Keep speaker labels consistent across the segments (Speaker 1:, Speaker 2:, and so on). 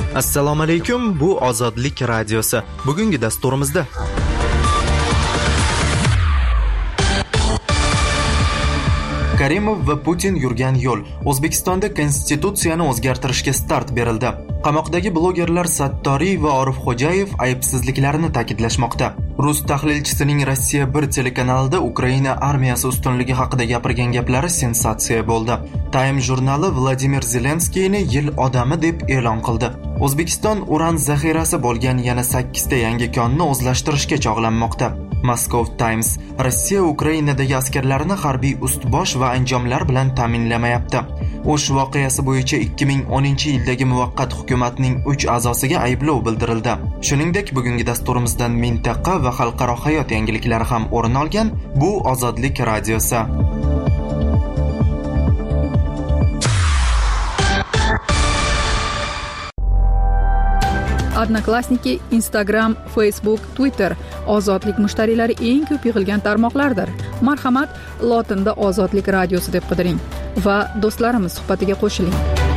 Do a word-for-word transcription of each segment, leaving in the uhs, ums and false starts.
Speaker 1: Assalomu alaykum, bu Ozodlik radiosi. Bugungi dasturimizda Karimov va Putin yurgan yo'l. O'zbekistonda konstitutsiyani o'zgartirishga start berildi. Qamoqdagi blogerlar Sattoriy va Orifxo'jayev aybsizliklarini ta'kidlashmoqda. Rus tahlilchisining Rossiya bir telekanalida Ukraina armiyasi ustunligi haqida gapirgan gaplari sensatsiya bo'ldi. Time jurnali Vladimir Zelenskiyni yil odami deb e'lon qildi. O'zbekiston uran zaxirasi bo'lgan yana sakkizta yangi konni o'zlashtirishga chog'lanmoqda. Moscow Times: Rossiya Ukrainadagi askarlarni harbiy ust-bosh va anjomlar bilan ta'minlamayapti. O'sh voqeasi bo'yicha ikki ming o'ninchi yildagi muvaqqat hukumatning uch a'zosiga ayblov bildirildi. Shuningdek, bugungi dasturimizdan mintaqa va xalqaro hayot yangiliklari ham o'rin olgan. Bu Ozodlik radiosi.
Speaker 2: Odnoklassniki, Instagram, Facebook, Twitter ozodlik mushtariylari eng ko'p yig'ilgan tarmoqlardir. Marhamat, lotinda Ozodlik radiosi deb qidiring va do'stlarimiz suhbatiga qo'shiling.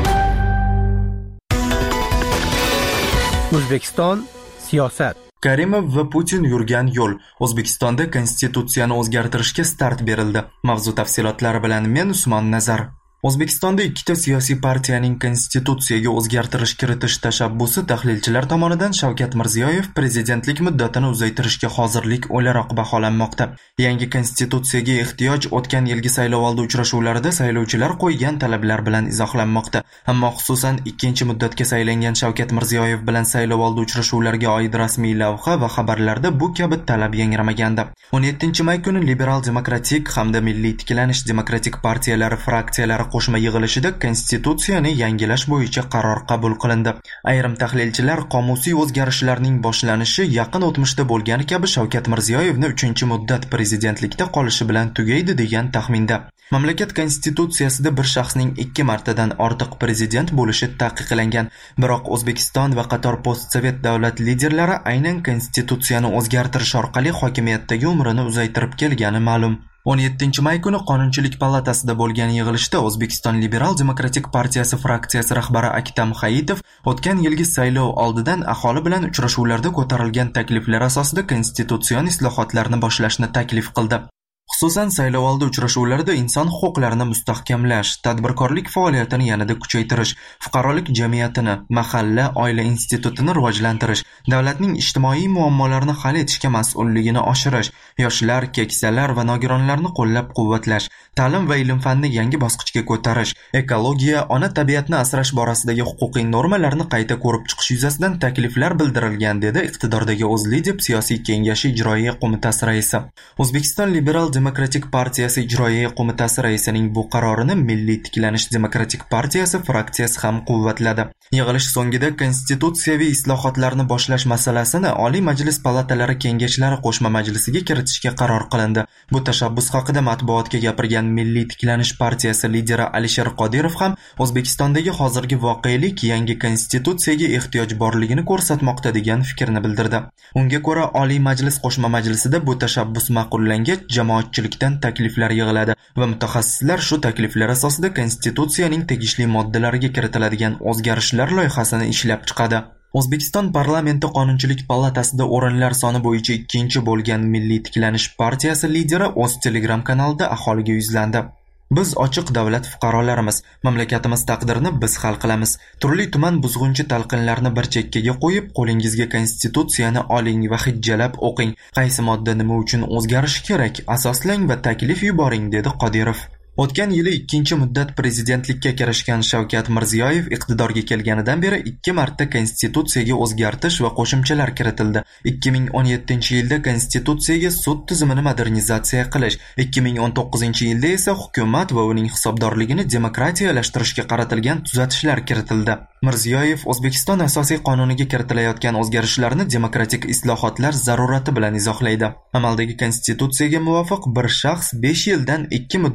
Speaker 3: O'zbekiston siyosat.
Speaker 1: Karimov va Putin yurgan yo'l. O'zbekistonda konstitutsiyani o'zgartirishga start berildi. Mavzu tafsilotlari bilan men Usmon Nazar. O'zbekistonda ikkita siyosiy partiyaning konstitutsiyaga o'zgartirish kiritish tashabbusi tahlilchilar tomonidan Shavkat Mirziyoyev prezidentlik muddatini uzaytirishga hozirlik o'laroq baholanmoqda. Yangi konstitutsiyaga ehtiyoj o'tgan yilgi saylovoldi uchrashuvlarida saylovchilar qo'ygan talablar bilan izohlanmoqda. Ammo xususan ikkinchi muddatga saylangan Shavkat Mirziyoyev bilan saylovoldi uchrashuvlariga oid rasmiy lavha va xabarlarda bu kabi talab yangramagandi. o'n yettinchi may kuni Liberal demokratik hamda Milliy tiklanish demokratik partiyalari fraksiyalari qo'shma yig'ilishida konstitutsiyani yangilash bo'yicha qaror qabul qilindi. Ayrim tahlilchilar qomusiy o'zgarishlarning boshlanishi yaqin o'tmishda bo'lgani kabi Shavkat Mirziyoyevni uchinchi muddat prezidentlikda qolishi bilan tugaydi degan taxminda. Mamlakat konstitutsiyasida bir shaxsning ikki martadan ortiq prezident bo'lishi taqiqlangan. Biroq O'zbekiston va qator postsovet davlat liderlari aynan konstitutsiyani o'zgartirish orqali hokimiyatdagi umrini uzaytirib kelgani ma'lum. o'n yettinchi may kuni Qonunchilik palatasida bo'lgan yig'ilishda O'zbekiston Liberal demokratik partiyasi fraksiyasi rahbari Aktam Hayitov o'tgan yilgi saylov oldidan aholi bilan uchrashuvlarda ko'tarilgan takliflar asosida konstitutsion islohotlarni boshlashni taklif qildi. Xususan, saylovoldi uchrashuvlarida inson huquqlarini mustahkamlash, tadbirkorlik faoliyatini yanada kuchaytirish, fuqarolik jamiyatini, mahalla, oila institutini rivojlantirish, davlatning ijtimoiy muammolarini hal etishga mas'ulligini oshirish, yoshlar, keksalar va nogironlarni qo'llab-quvvatlash, ta'lim va ilm-fanni yangi bosqichga ko'tarish, ekologiya, ona tabiatni asrash borasidagi huquqiy normalarni qayta ko'rib chiqish yuzasidan takliflar bildirilgan, dedi iqtidordagi O'zLidep siyosiy kengashi ijroiya qo'mitasi raisi. O'zbekiston Liberal demokratik partiyasi ijroiya qo'mitasi raisining bu qarorini Milliy tiklanish demokratik partiyasi fraksiyasi ham quvvatladi. Yig'ilish so'ngida konstitutsiyaviy islohotlarni boshlash masalasini Oliy Majlis palatalari kengashlari qo'shma majlisiga kiritishga qaror qilindi. Bu tashabbus haqida matbuotga gapirgan Milliy tiklanish partiyasi lideri Alisher Qodirov ham O'zbekistondagi hozirgi voqelik yangi konstitutsiyaga ehtiyoj borligini ko'rsatmoqda degan fikrni bildirdi. Unga ko'ra, Oliy Majlis qo'shma majlisida bu tashabbus ma'qullangach, jamoatchilikdan takliflar yig'iladi va mutaxassislar shu takliflar asosida konstitutsiyaning tegishli moddalariga kiritiladigan o'zgarishlar loyihasini ishlab chiqadi. O'zbekiston parlamenti Qonunchilik palatasida o'rinlar soni bo'yicha ikkinchi bo'lgan Milliy tiklanish partiyasi lideri o'z Telegram kanalida aholiga yuzlandi. Biz ochiq davlat fuqarolarimiz, mamlakatimiz taqdirini biz hal qilamiz. Turli tuman buzg'unchi talqinlarni bir chekkaga qo'yib, qo'lingizga konstitutsiyani oling va hijjalab o'qing. Qaysi modda nima uchun o'zgarishi kerak, asoslang va taklif yuboring, dedi Qodirov. O'tgan yili ikkinchi muddat prezidentlikka kirishgan Shavkat Mirziyoyev iqtidorga kelganidan beri ikki marta konstitutsiyaga o'zgartish va qo'shimchalar kiritildi. ikki ming o'n yettinchi yilda konstitutsiyaga sud tizimini modernizatsiya qilish, ikki ming o'n to'qqizinchi yilda esa hukumat va uning hisobdorligini demokratiyalashtirishga qaratilgan tuzatishlar kiritildi. Mirziyoyev O'zbekiston asosiy qonuniga kiritilayotgan o'zgarishlarni demokratik islohotlar zarurati bilan izohlaydi. Amaldagi konstitutsiyaga muvofiq bir shaxs besh yildan ikki muddat prezident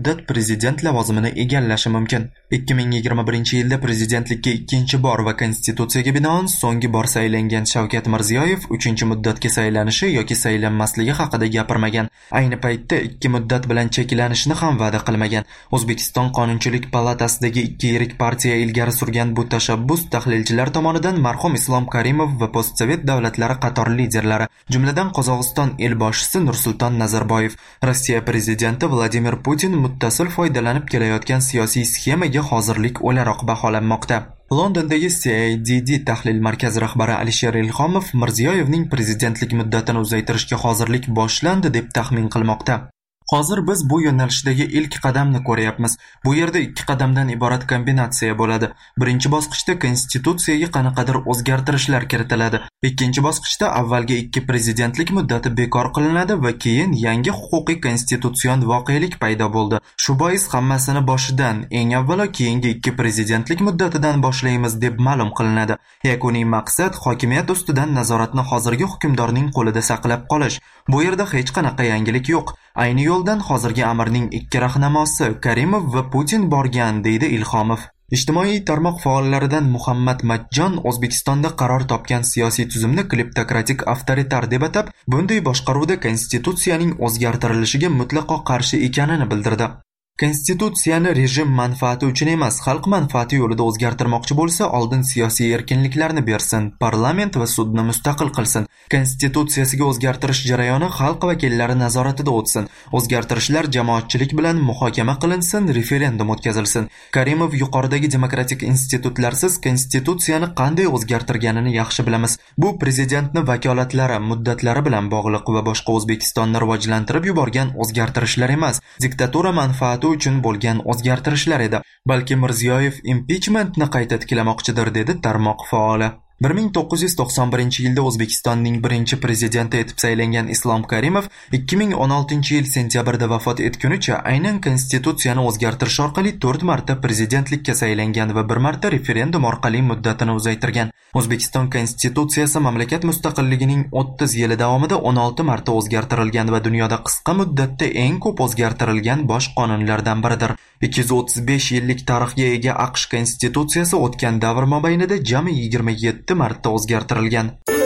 Speaker 1: prezident lavozimini egallashi mumkin. ikki ming yigirma birinchi yilda prezidentlikka ikkinchi bor va konstitutsiyaga binoan so'nggi bor saylangan Shavkat Mirziyoyev uchinchi muddatga saylanishi yoki saylanmasligi haqida gapirmagan. Ayni paytda ikki muddat bilan cheklanishni ham va'da qilmagan. O'zbekiston Qonunchilik palatasidagi ikki yirik partiya ilgari surgan bu tashabbus tahlilchilar tomonidan marhum Islom Karimov va postsovet davlatlari qator liderlari, jumladan Qozog'iston elboshisi Nursulton Nazarboyev, Rossiya prezidenti Vladimir Putin muttasil foydalanib kelayotgan siyosiy sxemaga hozirlik o'laroq baholanmoqda. Londondagi C I D D tahlil markazi rahbari Alisher Ilhomov Mirziyoyevning prezidentlik muddatini uzaytirishga hozirlik boshlandi deb taxmin qilmoqda. Hozir biz bu yo'nalishdagi ilk qadamni ko'ryapmiz. Bu yerda ikki qadamdan iborat kombinatsiya bo'ladi. Birinchi bosqichda konstitutsiyaga qanaqadir o'zgartirishlar kiritiladi. Ikkinchi bosqichda avvalgi ikki prezidentlik muddati bekor qilinadi va keyin yangi huquqiy konstitutsion voqelik paydo bo'ldi. Shu bois hammasini boshidan, eng avvalo keyingi ikki prezidentlik muddatidan boshlaymiz deb ma'lum qilinadi. Yakuniy maqsad hokimiyat ustidan nazoratni hozirgi hukmdorning qo'lida saqlab qolish. Bu yerda hech qanaqa yangilik yo'q. Ayni yo'ldan hozirgi amirning ikki rahnamosi Karimov va Putin borgan, deydi Ilhomov. Ijtimoiy tarmoq faollaridan Muhammad Majjon O'zbekistonda qaror topgan siyosiy tuzumni kleptokratik avtoritar deb atab, bunday boshqaruvda konstitutsiyaning o'zgartirilishiga mutlaqo qarshi ekanini bildirdi. Konstitutsiyani rejim manfaati uchun emas, xalq manfaati yo'lida o'zgartirmoqchi bo'lsa, oldin siyosiy erkinliklarni bersin, parlament va sudni mustaqil qilsin. Konstitutsiyasiga o'zgartirish jarayoni xalq vakillari nazoratida o'tsin. O'zgartirishlar jamoatchilik bilan muhokama qilinsin, referendum o'tkazilsin. Karimov yuqoridagi demokratik institutlarsiz konstitutsiyani qanday o'zgartirganini yaxshi bilamiz. Bu prezidentni vakolatlari, muddatlari bilan bog'liq va boshqa O'zbekistonni rivojlantirib yuborgan o'zgartirishlar emas, diktatura manfaati uchun bo'lgan o'zgartirishlar edi. Balki Mirziyoyev impichmentni qayta tiklamoqchidir, dedi tarmoq faoli. bir ming to'qqiz yuz to'qson birinchi yilda O'zbekistonning birinchi prezidenti etib saylangan Islom Karimov ikki ming o'n oltinchi yil sentyabrda vafot etgunicha aynan konstitutsiyani o'zgartirish orqali to'rt marta prezidentlikka saylangan va bir marta referendum orqali muddatini uzaytirgan. O'zbekiston konstitutsiyasi mamlakat mustaqilligining o'ttiz yili davomida o'n olti marta o'zgartirilgan va dunyoda qisqa muddatda eng ko'p o'zgartirilgan bosh qonunlardan biridir. ikki yuz o'ttiz besh yillik tarixga ega AQSh konstitutsiyasi o'tgan davr mobaynida jami yigirma yetti marta o'zgartirilgan.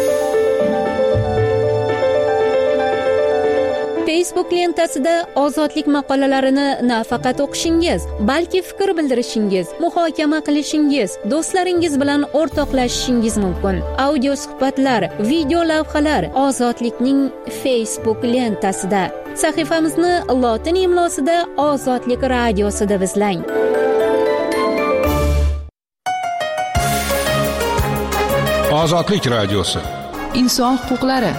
Speaker 4: Facebook lentasida ozodlik maqolalarini nafaqat o'qishingiz, balki fikr bildirishingiz, muhokama qilishingiz, do'stlaringiz bilan o'rtoqlashishingiz mumkin. Audio suhbatlar, video lavhalar Ozodlikning Facebook lentasida. Sahifamizni lotin imlosida Ozodlik radiosida izlang.
Speaker 5: Ozodlik radiosi.
Speaker 2: Inson huquqlari.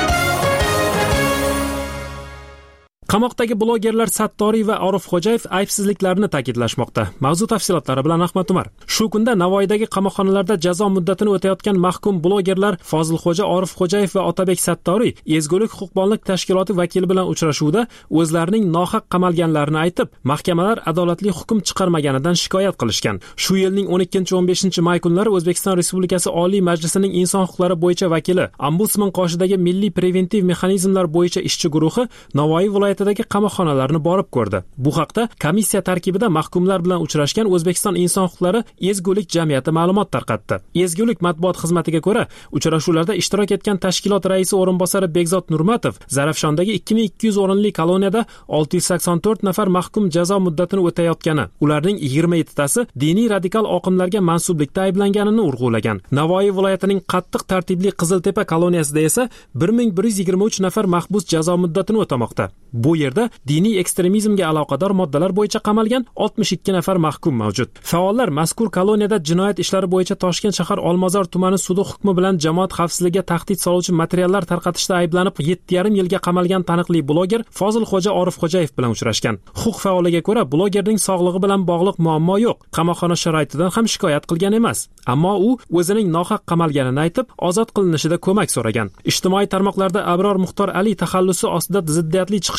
Speaker 6: Qamoqdagi blogerlar Sattoriy va Orifxo'jayev aybsizliklarini ta'kidlashmoqda. Mavzu tafsilotlari bilan Ahmad Umar. Shu kunda Navoiydagi qamoqxonalarda jazo muddatini o'tayotgan mahkum blogerlar Fozilxo'ja Orifxo'jayev va Otabek Sattoriy Ezgulik huquqbonlik tashkiloti vakili bilan uchrashuvda o'zlarining nohaq qamalganlarini aytib, mahkamalar adolatli hukm chiqarmaganidan shikoyat qilishgan. Shu yilning o'n ikkinchi o'n beshinchi may kunlari O'zbekiston Respublikasi Oliy Majlisining inson huquqlari bo'yicha vakili, Ombudsman qoshidagi Milliy preventiv mexanizmlar bo'yicha ishchi guruhi Navoiy viloyatidagi qamoqxonalarni borib ko'rdi. Bu haqda komissiya tarkibida mahkumlar bilan uchrashgan O'zbekiston inson huquqlari ezgulik jamiyati ma'lumot tarqatdi. Ezgulik matbuot xizmatiga ko'ra, uchrashuvlarda ishtirok etgan tashkilot raisi o'rinbosari Bekzod Nurmatov Zarafshondagi ikki ming ikki yuz o'rinli koloniyada olti yuz sakson to'rt nafar mahkum jazo muddatini o'tayotgani, ularning yigirma yettitasi diniy radikal oqimlarga mansublikda ayblanganini urg'ulagan. Navoiy viloyatining qattiq tartibli Qiziltepa koloniyasida esa bir ming bir yuz yigirma uch nafar mahbus jazo muddatini o'tamoqda. Bu yerda diniy ekstremizmga aloqador moddalar bo'yicha qamalgan oltmish ikki nafar mahkum mavjud. Faollar mazkur koloniyada jinoyat ishlari bo'yicha Toshkent shahar Olmazor tumani sudi hukmi bilan jamoat xavfsizligiga tahdid soluvchi materiallar tarqatishda ayblanib yetti yarim yilga qamalgan taniqli bloger Fozilxo'ja Orifxo'jayev bilan uchrashgan. Huquq faoliga ko'ra, blogerning sog'lig'i bilan bog'liq muammo yo'q. Qamoqxona sharoitidan ham shikoyat qilgan emas. Ammo u o'zining nohaq qamalganini aytib, ozod qilinishida ko'mak so'ragan. Ijtimoiy tarmoqlarda Abror Muxtor Ali taxallusi ostida ziddiyatli chiqish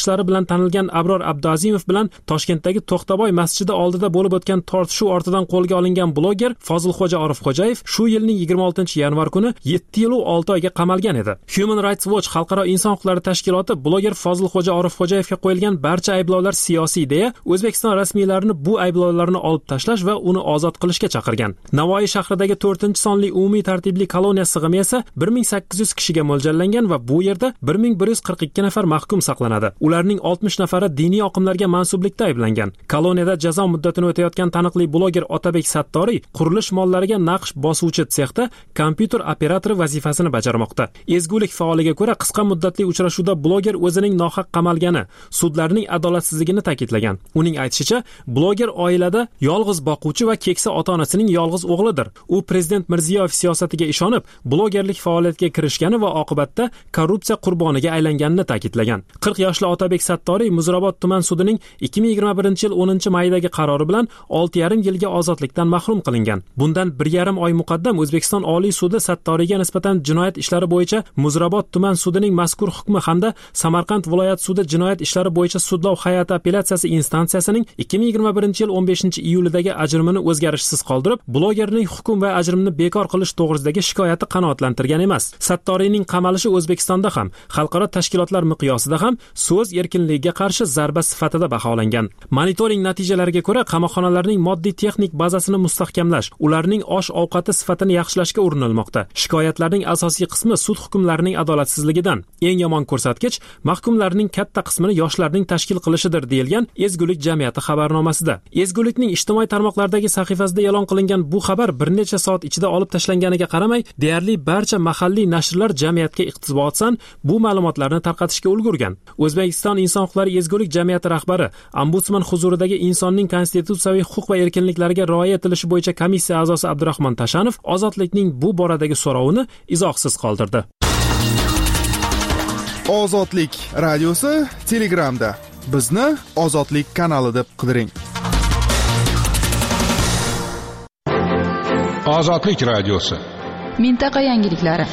Speaker 6: chiqishlari bilan tanilgan Abror Abduazimov bilan Toshkentdagi To'xtaboy masjidi oldida bo'lib o'tgan tortishuv ortidan qo'lga olingan bloger Fozilxo'ja Orifxo'jayev shu yilning yigirma oltinchi yanvar kuni yetti yil va olti oyga qamalgan edi. Human Rights Watch xalqaro inson huquqlari tashkiloti bloger Fozilxo'ja Orifxo'jayevga qo'yilgan barcha ayblovlar siyosiy deya O'zbekiston rasmiylarini bu ayblovlarni olib tashlash va uni ozod qilishga chaqirgan. Navoiy shahridagi to'rtinchi sonli umumiy tartibli koloniya sig'imi esa bir ming sakkiz yuz kishiga mo'ljallangan va bu yerda bir ming bir yuz qirq ikki nafar mahkum saqlanadi. Ularning oltmish nafari diniy oqimlarga mansublikda ayblangan. Koloniyada jazo muddatini o'tayotgan taniqli bloger Otabek Sattoriy qurilish mollariga naqsh bosuvchi sexda kompyuter operatori vazifasini bajarmoqda. Ezgulik faoliga ko'ra qisqa muddatli uchrashuvda bloger o'zining nohaq qamalgani, sudlarning adolatsizligini ta'kidlagan. Uning aytishicha, bloger oilada yolg'iz boquvchi va keksa ota-onasining yolg'iz o'g'lidir. U prezident Mirziyoyev siyosatiga ishonib, blogerlik faoliyatiga kirishgani va oqibatda korrupsiya qurboniga aylanganini ta'kidlagan. qirq yoshli Otabek Sattoriy Muzrabot tuman sudining ikki ming yigirma birinchi yil o'ninchi maydagi qarori bilan olti yarim yilga ozodlikdan mahrum qilingan. Bundan bir yarim oy muqaddam O'zbekiston Oliy sudi Sattoriyga nisbatan jinoyat ishlari bo'yicha Muzrabot tuman sudining mazkur hukmi hamda Samarqand viloyat sudi jinoyat ishlari bo'yicha sudlov hay'ati apellyatsiyasi instansiyasining ikki ming yigirma birinchi yil o'n beshinchi iyulidagi ajrimini o'zgarishsiz qoldirib, blogerning hukm va ajrimni bekor qilish to'g'risidagi shikoyati qanoatlantirgan emas. Sattoriyning qamalishi O'zbekistonda ham, xalqaro tashkilotlar miqyosida ham so'z erkinligiga qarshi zarba sifatida baholangan. Monitoring natijalariga ko'ra, qamoqxonalarning moddiy texnik bazasini mustahkamlash, ularning osh-ovqati sifatini yaxshilashga urinilmoqda. Shikoyatlarning asosiy qismi sud hukmlarining adolatsizligidan. Eng yomon ko'rsatkich mahkumlarning katta qismini yoshlarning tashkil qilishidir deyilgan Ezgulik jamiyati xabarnomasida. Ezgulikning ijtimoiy tarmoqlardagi sahifasida e'lon qilingan bu xabar bir necha soat ichida olib tashlanganiga qaramay, deyarli barcha mahalliy nashrlar jamiyatga iqtibosdan bu ma'lumotlarni tarqatishga ulgurgan. O'zbekiston inson huquqlari Ezgulik jamiyati rahbari Ombudsman huzuridagi insonning konstitutsiyaviy huquq va erkinliklariga rioya etilishi bo'yicha komissiya a'zosi Abdurahmon Tashanov ozodlikning bu boradagi so'rovini izohsiz qoldirdi.
Speaker 7: Ozodlik radiosi Telegramda. Bizni Ozodlik kanali deb qidiring.
Speaker 5: Ozodlik radiosi.
Speaker 2: Mintaqa yangiliklari.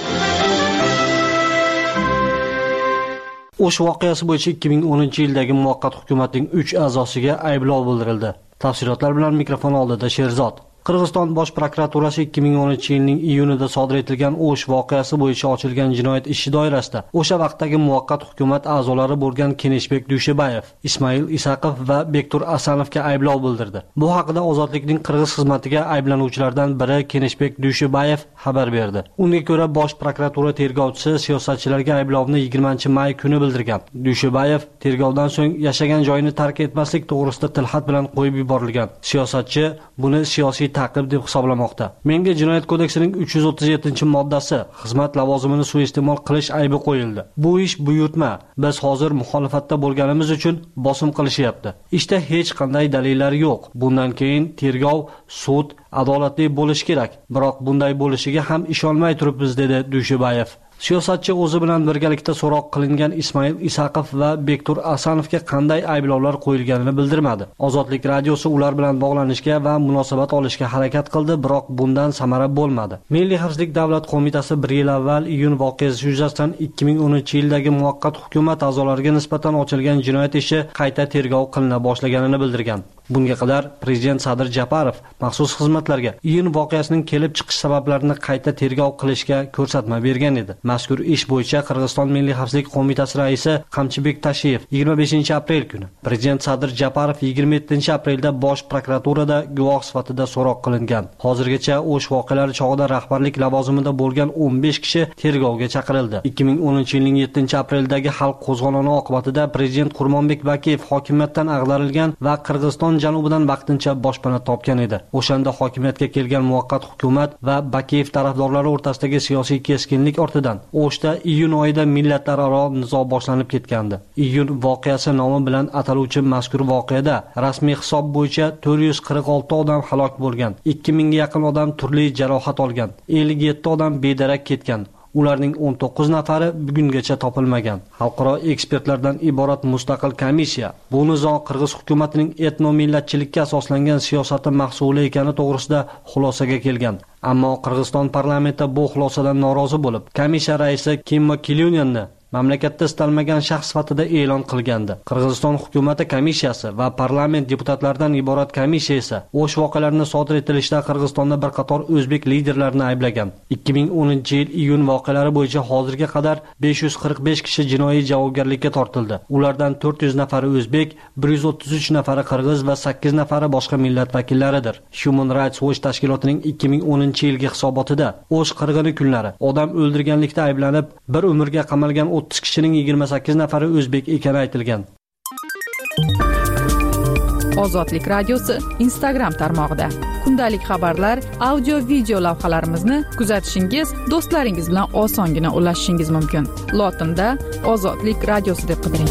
Speaker 8: O'sh voqeasi bo'yicha ikki ming o'ninchi yildagi muvaqqat hukumatning uch a'zosiga ayblov bildirildi. Tafsilotlar bilan mikrofon oldida Sherzod. Qirg'iziston bosh prokuraturasi ikki ming o'ninchi yilning iyunida sodir etilgan O'sh voqeasi bo'yicha ochilgan jinoyat ishi doirasida o'sha vaqtdagi muvaqqat hukumat a'zolari bo'lgan Keneshbek Dushebayev, Ismoil Isaqov va Bektur Asanovga ayblov bildirdi. Bu haqida Ozodlikning Qirg'iz xizmatiga ayblanuvchilardan biri Keneshbek Dushebayev xabar berdi. Unga ko'ra, bosh prokuratura tergovchisi siyosatchilarga ayblovni yigirmanchi may kuni bildirgan. Dushebayev tergovdan so'ng yashagan joyini tark etmaslik to'g'risida tilxat bilan qo'yib yuborilgan. Siyosatchi buni siyosiy ta'qib deb hisoblamoqda. Menga Jinoyat kodeksining uch yuz o'ttiz yettinchi moddasi xizmat lavozimini suiiste'mol qilish aybi qo'yildi. Bu ish buyurtma. Biz hozir muxolifatda bo'lganimiz uchun bosim qilishyapti. Ishda hech qanday dalillar yo'q. Bundan keyin tergov, sud adolatli bo'lishi kerak. Biroq bunday bo'lishiga ham ishonmay turibmiz, dedi Dushebayev. Siyosatchi o'zi bilan birgalikda so'roq qilingan Ismoil Isaqov va Bektur Asanovga qanday ayblovlar qo'yilganini bildirmadi. Ozodlik radiosi ular bilan bog'lanishga va munosabat olishga harakat qildi, biroq bundan samara bo'lmadi. Milliy xavfsizlik davlat qo'mitasi bir yil avval iyun voqeasi yuzasidan ikki ming o'ninchi yildagi muvaqqat hukumat a'zolariga nisbatan ochilgan jinoyat ishi qayta tergov qilina boshlaganini bildirgan. Bunga qadar Prezident Sadir Japarov maxsus xizmatlarga iyun voqeasining kelib chiqish sabablarini qayta tergov qilishga ko'rsatma bergan edi. Mazkur ish bo'yicha Qirg'iziston Milliy xavfsizlik qo'mitasi raisi Qamchibek Tashiyev yigirma beshinchi aprel kuni, Prezident Sadir Japarov yigirma yettinchi aprelda bosh prokuraturada guvoh sifatida so'roq qilingan. Hozirgacha o'sh voqealari chog'ida rahbarlik lavozimida bo'lgan o'n besh kishi tergovga chaqirildi. ikki ming o'ninchi yilning yettinchi apreldagi xalq qo'zg'oloni oqibatida Prezident Qurmonbek Bakiyev hokimiyatdan ag'darilgan va Qirg'iziston janubidan vaqtincha boshpana topgan edi. O'shanda hokimiyatga kelgan muvaqqat hukumat va Bakiyev tarafdorlari o'rtasidagi siyosiy keskinlik ortidan O'shda iyun oyida millatlararo nizo boshlanib ketgandi. Iyun voqeasi nomi bilan ataluvchi mazkur voqeada rasmiy hisob bo'yicha to'rt yuz qirq olti odam halok bo'lgan, ikki mingga yaqin odam turli jarohat olgan, ellik yetti odam bedarak ketgan. Ularning o'n to'qqiz nafari bugungacha topilmagan. Xalqaro ekspertlardan iborat mustaqil komissiya bu nizo Qirg'iz hukumatining etno-millatchilikka asoslangan siyosati mahsuli ekani to'g'risida xulosaga kelgan. Ammo Qirg'iziston parlamenti bu xulosadan norozi bo'lib, komissiya raisi Kimmo Kilyunyanni mamlakatda istalmagan shaxs sifatida e'lon qilgandi. Qirg'iziston hukumati komissiyasi va parlament deputatlaridan iborat komissiya esa o'sh voqealarni sodir etilishda Qirg'izistonda bir qator o'zbek liderlarini ayblagan. ikki ming o'ninchi yil iyun voqealari bo'yicha hozirga qadar besh yuz qirq besh kishi jinoiy javobgarlikka tortildi. Ulardan to'rt yuz nafari o'zbek, bir yuz o'ttiz uch nafari qirg'iz va sakkiz nafari boshqa millat vakillaridir. Human Rights Watch tashkilotining ikki ming o'ninchi yilgi hisobotida o'sh qirg'ini kunlari odam o'ldirganlikda ayblanib bir umrga qamalgan o'ttiz kishining yigirma sakkiz nafari o'zbek ekani aytilgan.
Speaker 2: Ozodlik radiosi Instagram tarmog'ida kundalik xabarlar, audio video lavhalarimizni kuzatishingiz, do'stlaringiz bilan osongina ulashishingiz mumkin. Lotinda Ozodlik radiosi deb qidiring.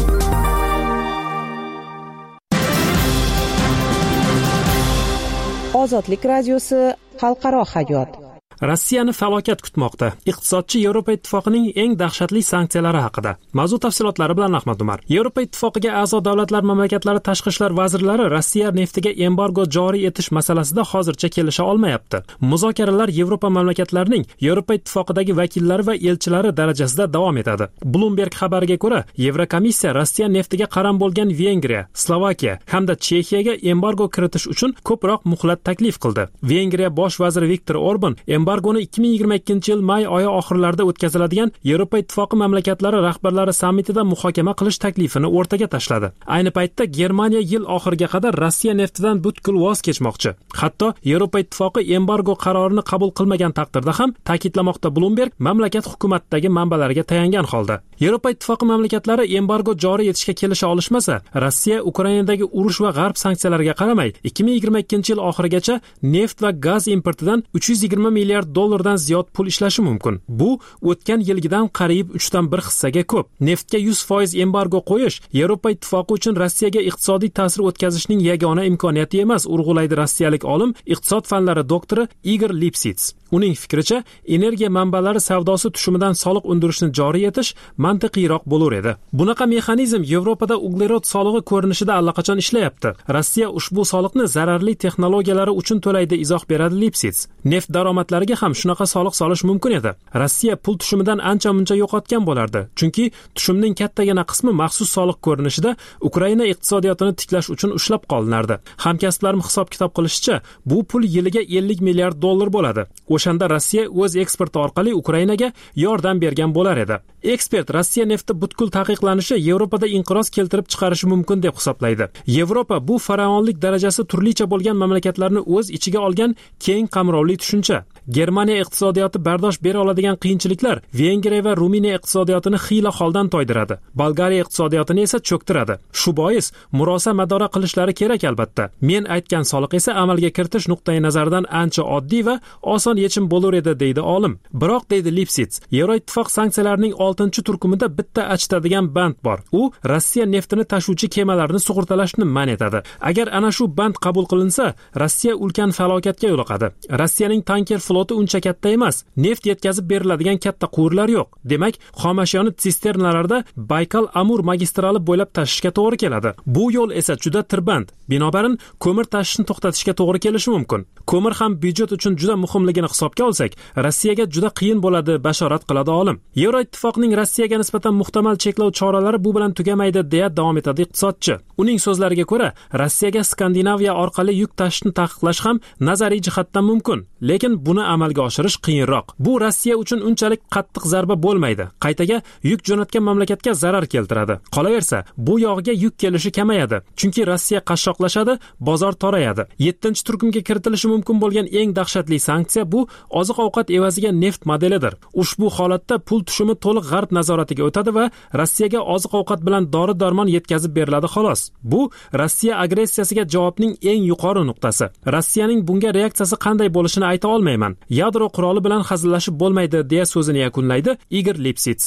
Speaker 9: Ozodlik radiosi xalqaro hayot.
Speaker 6: Rossiyani falokat kutmoqda. Iqtisodchi Yevropa Ittifoqining eng dahshatli sanksiyalari haqida. Mavzu tafsilotlari bilan Ahmad Umar. Yevropa Ittifoqiga a'zo davlatlar mamlakatlari tashqi ishlar vazirlari Rossiya neftiga embargo joriy etish masalasida hozircha kelisha olmayapti. Muzokaralar Yevropa mamlakatlarining Yevropa Ittifoqidagi vakillari va elchilari darajasida davom etadi. Bloomberg xabariga ko'ra, Yevrokomissiya Rossiya neftiga qaram bo'lgan Vengriya, Slovakiya hamda Chexiyaga embargo kiritish uchun ko'proq muhlat taklif qildi. Vengriya bosh vaziri Viktor Orban embargoni ikki ming yigirma ikkinchi yil may oyi oxirlarida o'tkaziladigan Yevropa Ittifoqi mamlakatlari rahbarlari sammitida muhokama qilish taklifini o'rtaga tashladi. Ayni paytda Germaniya yil oxiriga qadar Rossiya neftidan butkul voz kechmoqchi. Hatto Yevropa Ittifoqi embargo qarorini qabul qilmagan taqdirda ham, ta'kidlamoqda Bloomberg mamlakat hukumatidagi manbalariga tayangan holda. Yevropa Ittifoqi mamlakatlari embargo joriy etishga kelisha olishmasa, Rossiya Ukrainadagi urush va g'arb sanksiyalariga qaramay ikki ming yigirma ikkinchi yil oxirigacha neft va gaz importidan uch yuz yigirma milliard dollardan ziyod pul ishlashi mumkin. Bu o'tgan yilgidan qariyb uchdan bir hissaga ko'p. Neftga yuz foiz embargo qo'yish Yevropa Ittifoqi uchun Rossiyaga iqtisodiy ta'sir o'tkazishning yagona imkoniyati emas, urg'ulaydi rossiyalik olim, iqtisod fanlari doktori Igor Lipsits. Uning fikricha, energiya manbalari savdosi tushumidan soliq undirishni joriy etish mantiqiyroq bo'lar edi. Bunaqa mexanizm Yevropada uglerod solig'i ko'rinishida allaqachon ishlayapti. Rossiya ushbu soliqni zararli texnologiyalari uchun to'laydi, izoh beradi Lipsits. Neft daromadlariga ham shunaqa soliq solish mumkin edi. Rossiya pul tushumidan ancha-muncha yo'qotgan bo'lardi, chunki tushumning kattagina qismi maxsus soliq ko'rinishida Ukraina iqtisodiyotini tiklash uchun ushlab qolinardi. Hamkasblarim hisob-kitob qilishicha, bu pul yiliga ellik milliard dollar bo'ladi. O'shanda Rossiya o'z eksporti orqali Ukrainaga yordam bergan bo'lar edi. Ekspert Rossiya nefti butkul taqiqlanishi Yevropada inqiroz keltirib chiqarishi mumkin deb hisoblaydi. Yevropa bu farovonlik darajasi turlicha bo'lgan mamlakatlarni o'z ichiga olgan keng qamrovli tushuncha. Germaniya iqtisodiyoti bardosh bera oladigan qiyinchiliklar Vengriya va Ruminiya iqtisodiyotini xiyla holdan toydiradi. Bolgariya iqtisodiyotini esa cho'ktiradi. Shu bois murosa madora qilishlari kerak albatta. Men aytgan soliq esa amalga kiritish nuqtai nazaridan ancha oddiy va oson yechim bo'lar edi, deydi olim. Biroq, deydi Lipsits, Yevroittifoq sanksiyalarining oltinchi turkumida bitta achitadigan band bor. U Rossiya neftini tashuvchi kemalarni sug'urtalashni man etadi. Agar ana shu band qabul qilinsa, Rossiya ulkan falokatga yo'liqadi. Rossiyaning tanker floti uncha katta emas. Neft yetkazib beriladigan katta quvurlar yo'q. Demak, xomashyoni sisternalarda Baykal-Amur magistrali bo'ylab tashishga to'g'ri keladi. Bu yo'l esa juda tirband. Binobarin, ko'mir tashishni to'xtatishga to'g'ri kelishi mumkin. Ko'mir ham byudjet uchun juda muhimligini hisobga olsak, Rossiyaga juda qiyin bo'ladi, bashorat qiladi olim. Yevroittifoqning Rossiyaga nisbatan muhtamal cheklov choralari bu bilan tugamaydi, deya davom etadi iqtisodchi. Uning so'zlariga ko'ra, Rossiyaga Skandinaviya orqali yuk tashishni taqiqlash ham nazariy jihatdan mumkin, lekin buni amalga oshirish qiyinroq. Bu Rossiya uchun unchalik qattiq zarba bo'lmaydi. Qaytaga yuk jo'natgan mamlakatga zarar keltiradi. Qolaversa, bu yog'iga yuk kelishi kamayadi, chunki Rossiya qashshoqlashadi, bozor torayadi. yettinchi turkumga kiritilishi mumkin bo'lgan eng dahshatli sanksiya bu oziq-ovqat evaziga neft modelidir. Ushbu holatda pul tushumi to'liq g'arb nazoratiga o'tadi va Rossiyaga oziq-ovqat bilan dori-darmon yetkazib beriladi xolos. Bu Rossiya agressiyasiga javobning eng yuqori nuqtasi. Rossiyaning bunga reaksiyasi qanday bo'lishini ayta olmayman. Yadro quroli bilan hazillashib bo'lmaydi, deya so'zini yakunlaydi Igor Lipsits.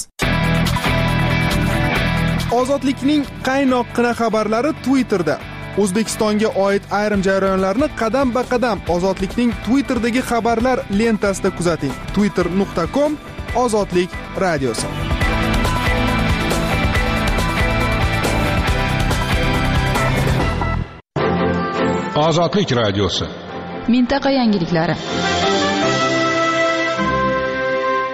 Speaker 7: Ozodlikning qaynoqqina xabarlari Twitterda. O'zbekistonga oid ayrim jarayonlarni qadam-ba-qadam Ozodlikning Twitter'dagi xabarlar lentasida kuzating. twitter nuqta com Ozodlik radiosi.
Speaker 5: Ozodlik radiosi.
Speaker 2: Mintaqa yangiliklari.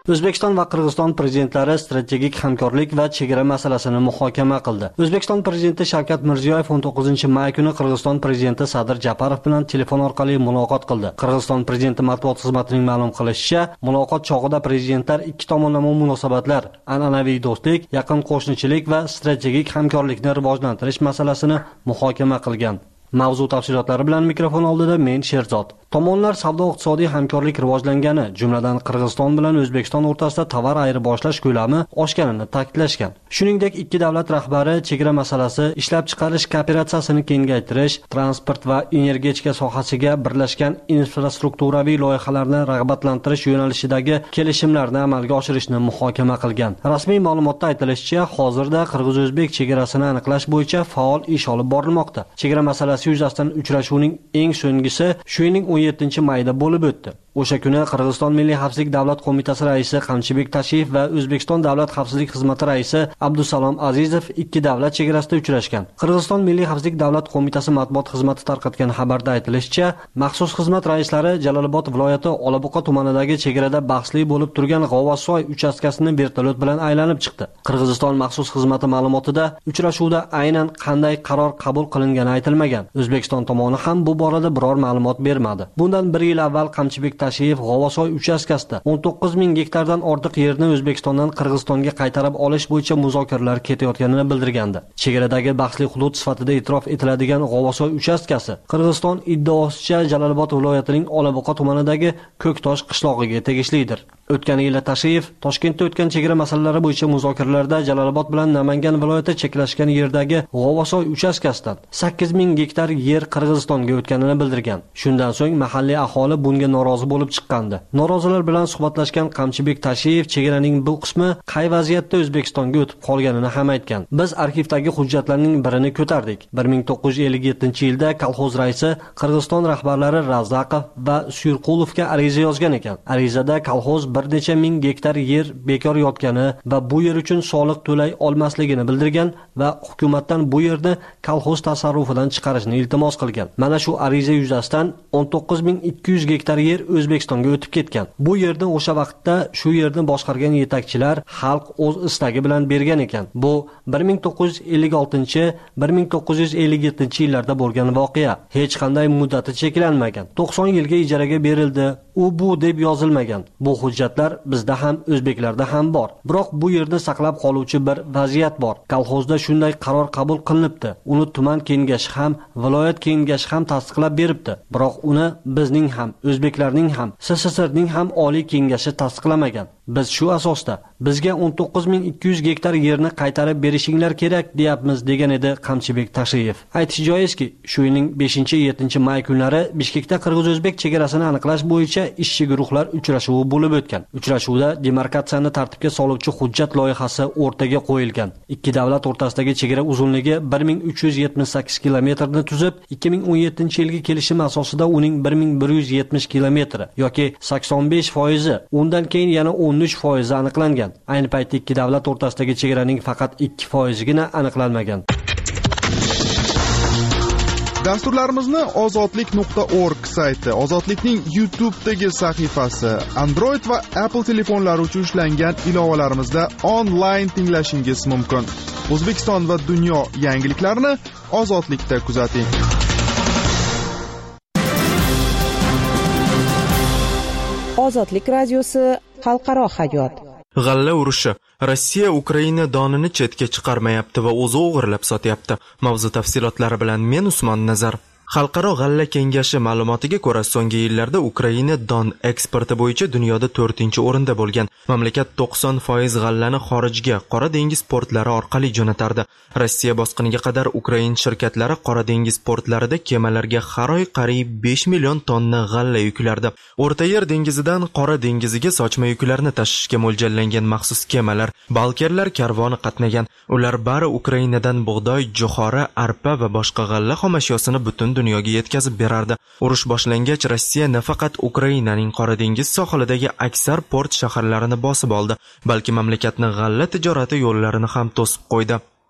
Speaker 8: O'zbekiston va Qirg'iziston prezidentlari strategik hamkorlik va chegara masalasini muhokama qildi. O'zbekiston prezidenti Shavkat Mirziyoyev o'n to'qqizinchi may kuni Qirg'iziston prezidenti Sadir Japarov bilan telefon orqali muloqot qildi. Qirg'iziston prezidenti matbuot xizmatining ma'lum qilishicha, muloqot chog'ida prezidentlar ikki tomonlama munosabatlar, an'anaviy do'stlik, yaqin qo'shnichilik va strategik hamkorlikni rivojlantirish masalasini muhokama qilgan. Mavzu tafsilotlari bilan mikrofon oldida men Sherzod. Tomonlar savdo-iqtisodiy hamkorlik rivojlangani, jumladan Qirg'iziston bilan O'zbekiston o'rtasida tovar ayirboshlash ko'lami oshganini ta'kidlashgan. Shuningdek, ikki davlat rahbari chegara masalasi, ishlab chiqarish kooperatsiyasini kengaytirish, transport va energetika sohasiga birlashgan infrastrukturaviy loyihalarni rag'batlantirish yo'nalishidagi kelishimlarni amalga oshirishni muhokama qilgan. Rasmiy ma'lumotda aytilishicha, hozirda Qirg'iz-O'zbek chegarasini aniqlash bo'yicha faol ish olib borilmoqda. Chegara masalasi yuzasidan uchrashuvning eng so'nggisi shu yilning o'n yettinchi mayda bo'lib o'tdi. O'sha kuni Qirg'iziston Milliy xavfsizlik davlat qo'mitasi raisi Qamchibek Tashiyev va O'zbekiston davlat xavfsizlik xizmati raisi Abdusalom Azizov ikki davlat chegarasida uchrashgan. Qirg'iziston Milliy xavfsizlik davlat qo'mitasi matbuot xizmati tarqatgan xabarda aytilishicha, maxsus xizmat raislari Jalolobod viloyati Olabuqa tumanidagi chegarada bahsli bo'lib turgan G'ovasoy uchastkasini vertolyot bilan aylanib chiqdi. Qirg'iziston maxsus xizmati ma'lumotida uchrashuvda aynan qanday qaror qabul qilingani aytilmagan. O'zbekiston tomoni ham bu borada biror ma'lumot bermadi. Bundan bir yil avval Qamchibek Tashiyev G'ovasoy uchastkasida o'n to'qqiz ming gektardan ortiq yerni O'zbekistondan Qirg'izistonga qaytarib olish bo'yicha muzokaralar ketayotganini bildirgandi. Chegaradagi bahsli hudud sifatida e'tirof etiladigan G'ovasoy uchastkasi Qirg'iziston iddaosicha Jalolobod viloyatining Olabuqa tumanidagi Ko'ktosh qishlog'iga tegishlidir. O'tgan yil Tashiyev Toshkentda o'tgan chegara masalalari bo'yicha muzokaralarda Jalolobod bilan Namangan viloyati cheklashgan yerdagi G'ovasoy uchastkasidan sakkiz ming gektar yer Qirg'izistonga o'tganini bildirgan. Shundan so'ng mahalliy aholi bunga norozi bo'lib chiqqandi. Norozilar bilan suhbatlashgan Qamchibek Tashiyev chegaraning bu qismi qay vaziyatda O'zbekistonga o'tib qolganini ham aytgan. Biz arxivdagi hujjatlarning birini ko'tardik. bir ming to'qqiz yuz ellik yettinchi yilda kolxoz raisi Qirg'iziston rahbarlari Razaqov va Suyurqulovga ariza yozgan ekan. Arizada kolxoz bir necha ming gektar yer bekor yotgani va bu yer uchun soliq to'lay olmasligini bildirgan va hukumatdan bu yerni kolxoz tasarrufidan chiqarishni iltimos qilgan. Mana shu ariza yuzasidan o'n to'qqiz ming ikki yuz gektar yer O'zbekistonga o'tib ketgan. Bu yerni o'sha vaqtda shu yerni boshqargan yetakchilar xalq o'z istagi bilan bergan ekan. Bu bir ming to'qqiz yuz ellik oltinchi - bir ming to'qqiz yuz ellik yettinchi yillarda bo'lgan voqea. Hech qanday muddati cheklanmagan. to'qson yilga ijaraga berildi. U bu deb yozilmagan. Bu hujjatlar bizda ham, o'zbeklarda ham bor. Biroq bu yerni saqlab qoluvchi bir vaziyat bor. Kolxozda shunday qaror qabul qilinibdi. Uni tuman kengashi ham, viloyat kengashi ham tasdiqlab beribdi. Biroq uni bizning ham, o'zbeklarning ham, S S S Rning ham oliy kengashi tasdiqlamagan. Biz shu asosda bizga o'n to'qqiz ming ikki yuz gektar yerni qaytarib berishinglar kerak deyapmiz, degan edi Qamchibek Tashiyev. Aytish joizki, shu yilning beshinchi - yettinchi may kunlari Bishkekda Qirg'iz-O'zbek chegarasini aniqlash bo'yicha ishchi guruhlar uchrashuvi bo'lib o'tgan. Uchrashuvda demarkatsiyani tartibga soluvchi hujjat loyihasi o'rtaga qo'yilgan. Ikki davlat o'rtasidagi chegara uzunligi bir ming uch yuz yetmish sakkiz kilometrni tuzib, ikki ming o'n yettinchi yilgi kelishim asosida uning bir ming bir yuz yetmish kilometri yoki sakson besh foizi, undan keyin yana o'n uch foizi aniqlangan. Ayni paytda ikki davlat o'rtasidagi chegaraning faqat ikki foizigina aniqlanmagan.
Speaker 7: Dasturlarimizni ozodlik nuqta org sayti, Ozodlikning YouTube'dagi sahifasi, Android va Apple telefonlari uchun ishlangan ilovalarimizda onlayn tinglashingiz mumkin. O'zbekiston va dunyo yangiliklarini Ozodlikda kuzating.
Speaker 9: Ozodlik radiosi xalqaro hayot.
Speaker 1: G'alla urushi. Rossiya Ukraina donini chetga chiqarmayapti va o'zi o'g'irlab sotyapti. Mavzu tafsilotlari bilan men Usmon Nazar. Xalqaro g'alla kengashi ma'lumotiga ko'ra, so'nggi yillarda Ukraina don eksporti bo'yicha dunyoda to'rtinchi o'rinda bo'lgan. Mamlakat to'qson foiz g'allani xorijga, Qora dengiz portlari orqali jo'natardi. Rossiya bosqiniga qadar Ukrain shirkatlari Qora dengiz portlarida kemalarga har oy qariyb besh million tonna g'alla yuklardi. O'rta Yer dengizidan Qora dengiziga sochma yuklarni tashishga mo'ljallangan maxsus kemalar, balkerlar karvoni qatnagan. Ular bari Ukrainadan bug'doy, jo'xori, arpa va boshqa g'alla xomashyosini butun dunyoga yetkazib berardi. Urush boshlangach, Rossiya nafaqat Ukrainaning Qora dengiz sohilidagi aksar port shaharlarini bosib oldi, balki mamlakatning g'alla tijorati yo'llarini ham to'sib qo'ydi.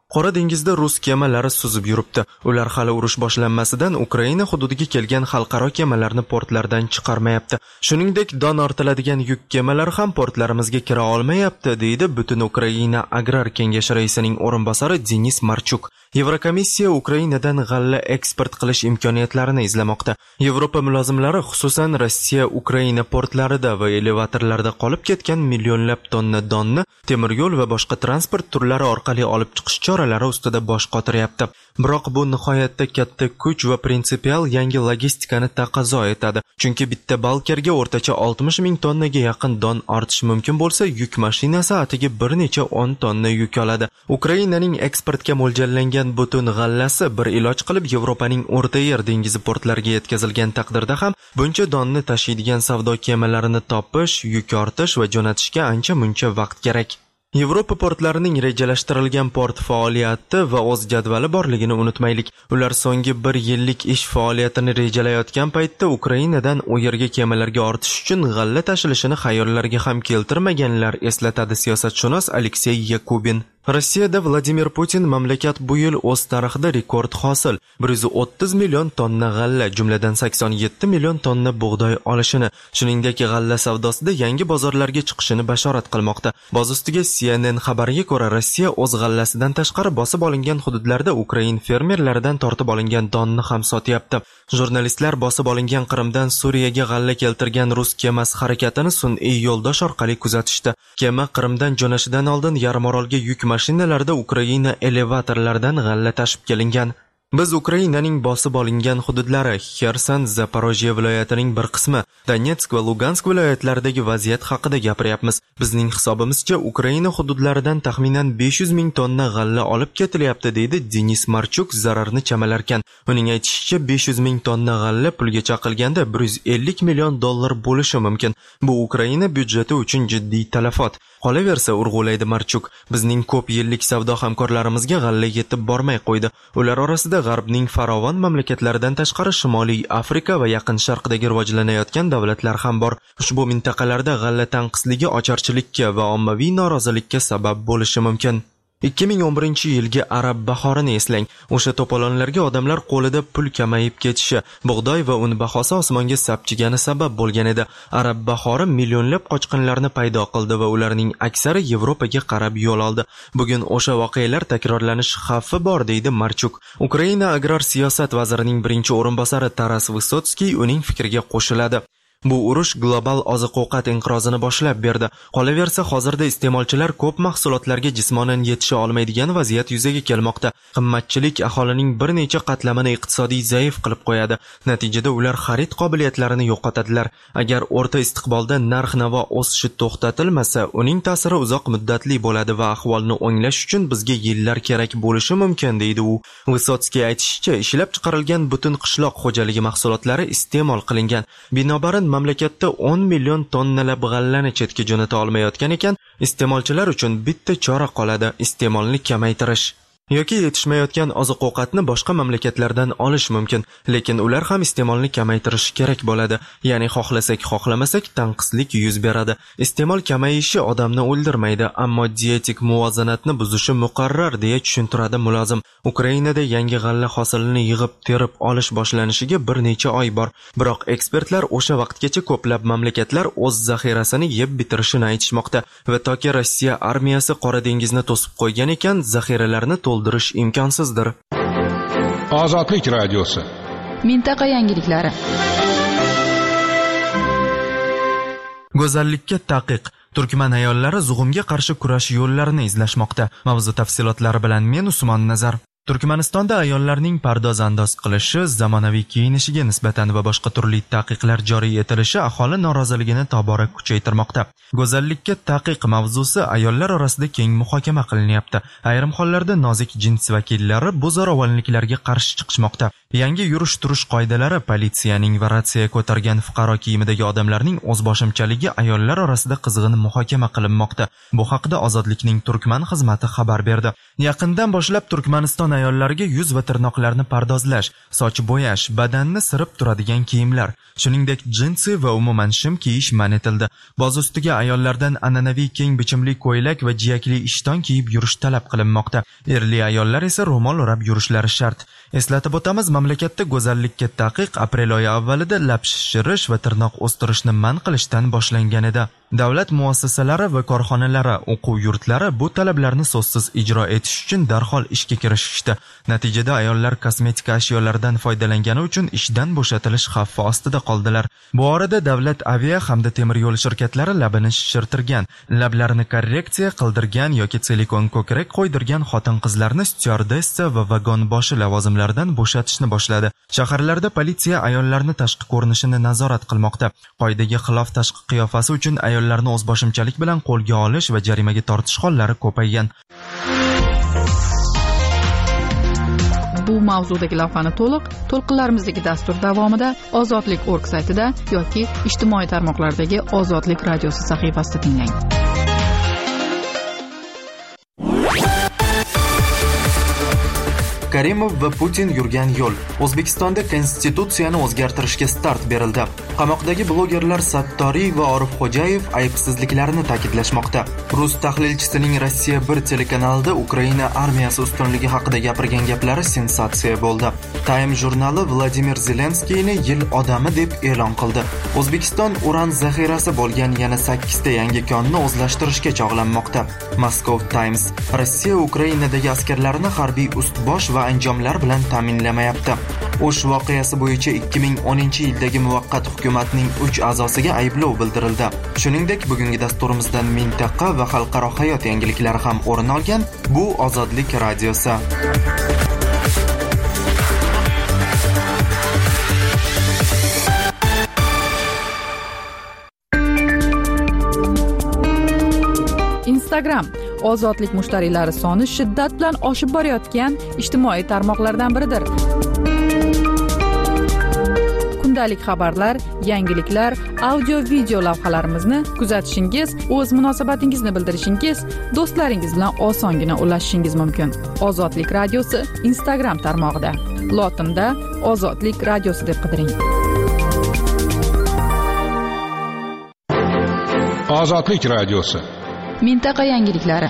Speaker 1: Qora dengizda rus kemalari suzib yuribdi. Ular hali urush boshlanmasidan Ukraina hududiga kelgan xalqaro kemalarni portlardan chiqarmayapti. Shuningdek, don ortiladigan yuk kemalari ham portlarimizga kira olmayapti, deydi Butun Ukraina Agrar kengashi raisining o'rinbosari Denis Marchuk. Yevrokomissiya Ukrainadan g'alla eksport qilish imkoniyatlarini izlamoqda. Yevropa mulozimlari xususan Rossiya Ukraina portlarida va elevatorlarda qolib ketgan millionlab tonna donni temir yo'l va boshqa transport turlari orqali olib chiqish choralari ustida bosh qotiryapti. Biroq bu nihoyatda katta kuch va prinsipial yangi logistikani taqozo etadi. Chunki bitta balkerga o'rtacha oltmish ming tonnaga yaqin don ortish mumkin bo'lsa, yuk mashinasi atiga bir necha o'n tonna yuk oladi. Ukrainaning eksportga mo'ljallangan butun g'allasi bir iloj qilib Yevropaning O'rta Yer dengizi portlariga yetkazilgan taqdirda ham buncha donni tashiydigan savdo kemalarini topish, yuk ortish va jo'natishga ancha muncha vaqt kerak. Yevropa portlarining rejalashtirilgan port faoliyati va o'z jadvali borligini unutmaylik. Ular so'nggi bir yillik ish faoliyatini rejalayotgan paytda Ukrainadan u yerga kemalarga ortish uchun g'alla tashilishini xayollariga ham keltirmaganlar, eslatadi siyosatshunos Aleksey Yakubin. Rossiyada Vladimir Putin mamlakat bu yil o'z tarixida rekord hosil bir yuz o'ttiz million tonna g'alla, jumladan sakson yetti million tonna bug'doy olishini, shuningdek g'alla savdosida yangi bozorlarga chiqishini bashorat qilmoqda. Boz ustiga C N N xabariga ko'ra, Rossiya o'z g'allasidan tashqari bosib olingan hududlarda Ukrain fermerlaridan tortib olingan donni ham sotyapti. Jurnalistlar bosib olingan Qrimdan Suriyaga g'alla keltirgan rus kemasi harakatini sun'iy yo'ldosh orqali kuzatishdi. Kema Qrimdan jo'nashidan oldin yarimorolga yuk mashinalarda Ukraina elevatorlaridan g'alla tashib kelingan. Biz Ukrainaning bosib olingan hududlari, Xerson, Zaporojye viloyatining bir qismi, Donetsk va Lugansk viloyatlaridagi vaziyat haqida gapiryapmiz. Bizning hisobimizcha Ukraina hududlaridan taxminan besh yuz ming tonna g'alla olib ketilyapti, deydi Denis Marchuk zararni chamalarkan. Uning aytishicha, besh yuz ming tonna g'alla pulga chaqilganda bir yuz ellik million dollar bo'lishi mumkin. Bu Ukraina byudjeti uchun jiddiy talafot. Qolaversa, urg'ulaydi Marchuk, bizning ko'p yillik savdo hamkorlarimizga g'alla yetib bormay qo'ydi. Ular orasida G'arbning farovon mamlakatlaridan tashqari Shimoliy Afrika va Yaqin Sharqdagi rivojlanayotgan davlatlar ham bor. Ushbu mintaqalarda g'alla tanqisligi ocharchilikka va ommaviy norozilikka sabab bo'lishi mumkin. ikki ming o'n birinchi yilgi Arab bahorini eslang. O'sha to'polonlarga odamlar qo'lida pul kamayib ketishi, bug'doy va un bahosi osmonga sapchigani sabab bo'lgan edi. Arab bahori millionlab qochqinlarni paydo qildi va ularning aksari Yevropaga qarab yo'l oldi. Bugun o'sha voqealar takrorlanish xavfi bor, deydi Marchuk. Ukraina agrar siyosat vazirining birinchi o'rinbosari Taras Vysotskiy uning fikriga qo'shiladi. Bu urush global oziq-ovqat inqirozini boshlab berdi. Qolaversa, hozirda iste'molchilar ko'p mahsulotlarga jismonan yetisha olmaydigan vaziyat yuzaga kelmoqda. Qimmatchilik aholining bir necha qatlamini iqtisodiy zaif qilib qo'yadi. Natijada ular xarid qobiliyatlarini yo'qotadilar. Agar o'rta istiqbolda narx-navo o'sishi to'xtatilmasa, uning ta'siri uzoq muddatli bo'ladi va ahvolni o'nglash uchun bizga yillar kerak bo'lishi mumkin, deydi u. Vysotskiy aytishicha, ishlab chiqarilgan butun qishloq xo'jaligi mahsulotlari iste'mol qilingan. Binobarin mamlakatda o'n million tonnalab g'allani chetga jo'nata olmayotgan ekan, iste'molchilar uchun bitta chora qoladi: iste'molni kamaytirish. Yoki yetishmayotgan oziq-ovqatni boshqa mamlakatlardan olish mumkin, lekin ular ham iste'molni kamaytirishi kerak bo'ladi. Ya'ni xohlasak, xohlamasak tanqislik yuz beradi. Iste'mol kamayishi odamni o'ldirmaydi, ammo dietik muvozanatni buzishi muqarrar, deya tushuntiradi mulozim. Ukrainada yangi g'alla hosilini yig'ib terib olish boshlanishiga bir necha oy bor. Biroq ekspertlar o'sha vaqtgacha ko'plab mamlakatlar o'z zaxirasini yeb bitirishini aytishmoqda va toki Rossiya armiyasi Qora dengizni to'sib qo'ygan ekan, zaxiralarni to'ldirish imkonsizdir.
Speaker 5: Ozodlik radiosi.
Speaker 2: Mintaqa yangiliklari.
Speaker 1: Go'zallikka taqiq. Turkman ayollari zug'umga qarshi kurash yo'llarini izlashmoqda. Mavzu tafsilotlari bilan men Usmon Nazar. Turkmanistonda ayollarning pardoz-andoz qilishi, zamonaviy kiyinishiga nisbatan va boshqa turli taqiqlar joriy etilishi aholi noroziligini tobora kuchaytirmoqda. Go'zallikka taqiq mavzusi ayollar orasida keng muhokama qilinyapti. Ayrim hollarda nozik jins vakillari bu zo'ravonliklarga qarshi chiqishmoqda. Yangi yurish-turish qoidalari, politsiyaning va ratsiya ko'targan fuqaro kiyimidagi odamlarning o'zboshimchaligi ayollar orasida qizg'in muhokama qilinmoqda. Bu haqda Ozodlikning Turkman xizmati xabar berdi. Yaqindan boshlab Turkmaniston ayollariga yuz va tirnoqlarni pardozlash, soch bo'yash, badanni sirib turadigan kiyimlar, shuningdek jinsi va umuman shim kiyish man etildi. Boz ustiga ayollardan an'anaviy keng bichimli ko'ylak va jiyakli ishton kiyib yurish talab qilinmoqda. Erli ayollar esa ro'mol o'rab yurishlari shart. Eslatib o'tamiz, mamlakatda go'zallikka taqiq aprel oyi avvalida lab shishirish va tirnoq o'stirishni man qilishdan boshlangan edi. Davlat muassasalari va korxonalari, o'quv yurtlari bu talablarni so'zsiz ijro etish uchun darhol ishga kirishishdi. Natijada ayollar kosmetika ashyolaridan foydalangani uchun ishdan bo'shatilish xavfi ostida qoldilar. Bu orada davlat avia hamda temir yo'l shirkatlari labini shishirtirgan, lablarini korreksiya qildirgan yoki silikon ko'krak qo'ydirgan xotin-qizlarni styuardessa va vagon boshi lavozimlaridan bo'shatishni boshladi. Shaharlarda politsiya ayollarni tashqi ko'rinishini nazorat qilmoqda. Qoidaga xilof tashqi qiyofasi uchun ayollarni o'zboshimchalik bilan qo'lga olish va jarimaga tortish hollari ko'paygan.
Speaker 2: Bu mavzudagi lavhani to'liq to'lqinlarimizdagi dastur davomida ozodlik nokta org saytida yoki ijtimoiy tarmoqlardagi Ozodlik radiosi sahifasida tinglang.
Speaker 1: Karimov va Putin yurgan yo'l. O'zbekistonda konstitutsiyani o'zgartirishga start berildi. Qamoqdagi blogerlar Sattoriy va Orifxo'jayev aybsizliklarini ta'kidlashmoqda. Rus tahlilchisining Rossiya bir telekanalida Ukraina armiyasi ustunligi haqida gapirgan gaplari sensatsiya bo'ldi. Time jurnali Vladimir Zelenskiyni yil odami deb e'lon qildi. O'zbekiston uran zaxirasi bo'lgan yana sakkizta yangi konni o'zlashtirishga chog'lanmoqda. Moscow Times: Rossiya Ukrainadagi askarlarini harbiy ust-bosh va anjomlar bilan ta'minlamayapti. O'sh voqeasi bo'yicha ikki ming o'ninchi yildagi muvaqqat hukumatning uch a'zosiga ayblov bildirildi. Shuningdek, bugungi dasturimizdan mintaqa va xalqaro hayot yangiliklari ham o'rin olgan. Bu Ozodlik radiosi.
Speaker 2: Instagram ozodlik mushtariylari soni shiddat bilan oshib borayotgan ijtimoiy tarmoqlardan biridir. Kundalik xabarlar, yangiliklar, audio video lavhalarimizni kuzatishingiz, o'z munosabatingizni bildirishingiz, do'stlaringiz bilan osongina ulashishingiz mumkin. Ozodlik radiosi Instagram tarmog'ida. Lotinda Ozodlik radiosi deb qidiring.
Speaker 5: Ozodlik radiosi.
Speaker 2: Mintaqa yangiliklari.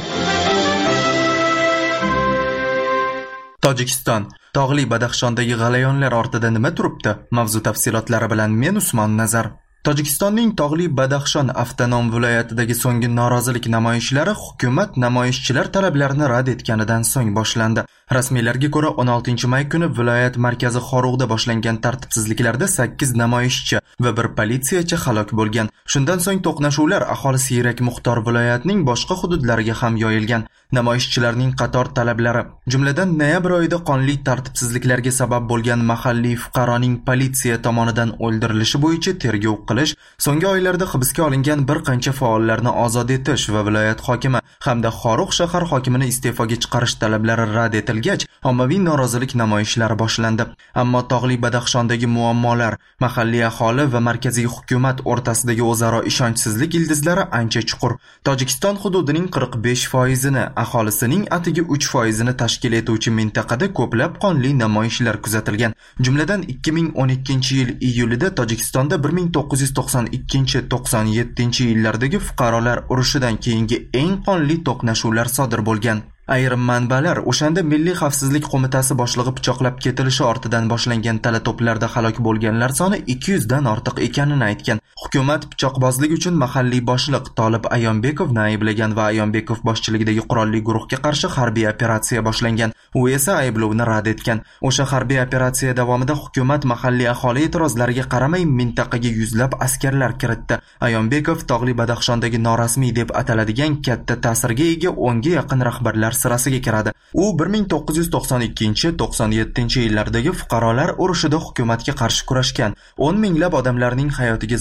Speaker 1: Tojikiston. Tog'li Badaxshondagi g'alayonlar ortida nima turibdi? Mavzu tafsilotlari bilan men Usmon Nazar. Tojikistonning Tog'li Badaxshon avtonom viloyatidagi so'nggi norozilik namoyishlari hukumat namoyishchilar talablarini rad etganidan so'ng boshlandi. Rasmiylarga ko'ra o'n oltinchi may kuni viloyat markazi Xorug'da boshlangan tartibsizliklarda sakkiz namoyishchi va bir politsiyachi halok bo'lgan. Shundan so'ng to'qnashuvlar aholi siyrak muxtor viloyatning boshqa hududlariga ham yoyilgan. Namoyishchilarning qator talablari, jumladan noyabr oyida qonli tartibsizliklarga sabab bo'lgan mahalliy fuqaroning politsiya tomonidan o'ldirilishi bo'yicha tergov qilish, so'nggi oylarda hibsga olingan bir qancha faollarni ozod etish va viloyat hokimi hamda Xorugʼ shahar hokimini iste'foga chiqarish talablari rad etilgach, ommaviy norozilik namoyishlari boshlandi. Ammo Tog'li Badaxshondagi muammolar, mahalliy aholi va markaziy hukumat o'rtasidagi o'zaro ishonchsizlik ildizlari ancha chuqur. Tojikiston hududining qirq besh foizini, aholisining atigi uch foizini tashkil etuvchi mintaqada ko'plab qonli namoyishlar kuzatilgan. Jumladan ikki ming o'n ikkinchi yil iyulida Tojikistonda bir ming to'qqiz yuz to'qson ikkinchi to'qson yettinchi yillardagi fuqarolar urushidan keyingi eng qonli to'qnashuvlar sodir bo'lgan. Ayrim manbalar o'shanda Milliy xavfsizlik qo'mitasi boshlig'i pichoqlab ketilishi ortidan boshlangan tala-to'plarda halok bo'lganlar soni ikki yuz dan ortiq ekanini aytgan. Hukumat pichoqbozlik uchun mahalliy boshliq Tolib Ayonbekovni ayblagan va Ayonbekov boshchiligidagi qurolli guruhga qarshi harbiy operatsiya boshlangan. U esa ayblovni rad etgan. O'sha harbiy operatsiya davomida hukumat mahalliy aholi e'tirozlariga qaramay mintaqaga yuzlab askarlar kiritdi. Ayonbekov Tog'li Badaxshondagi norasmiy deb ataladigan katta ta'sirga ega o'nga yaqin rahbarlar sirasiga kiradi. U bir ming to'qqiz yuz to'qson ikkinchi to'qson yettinchi yillardagi fuqarolar urushida hukumatga qarshi kurashgan, o'n minglab odamlarning hayotiga zomin bo'lgan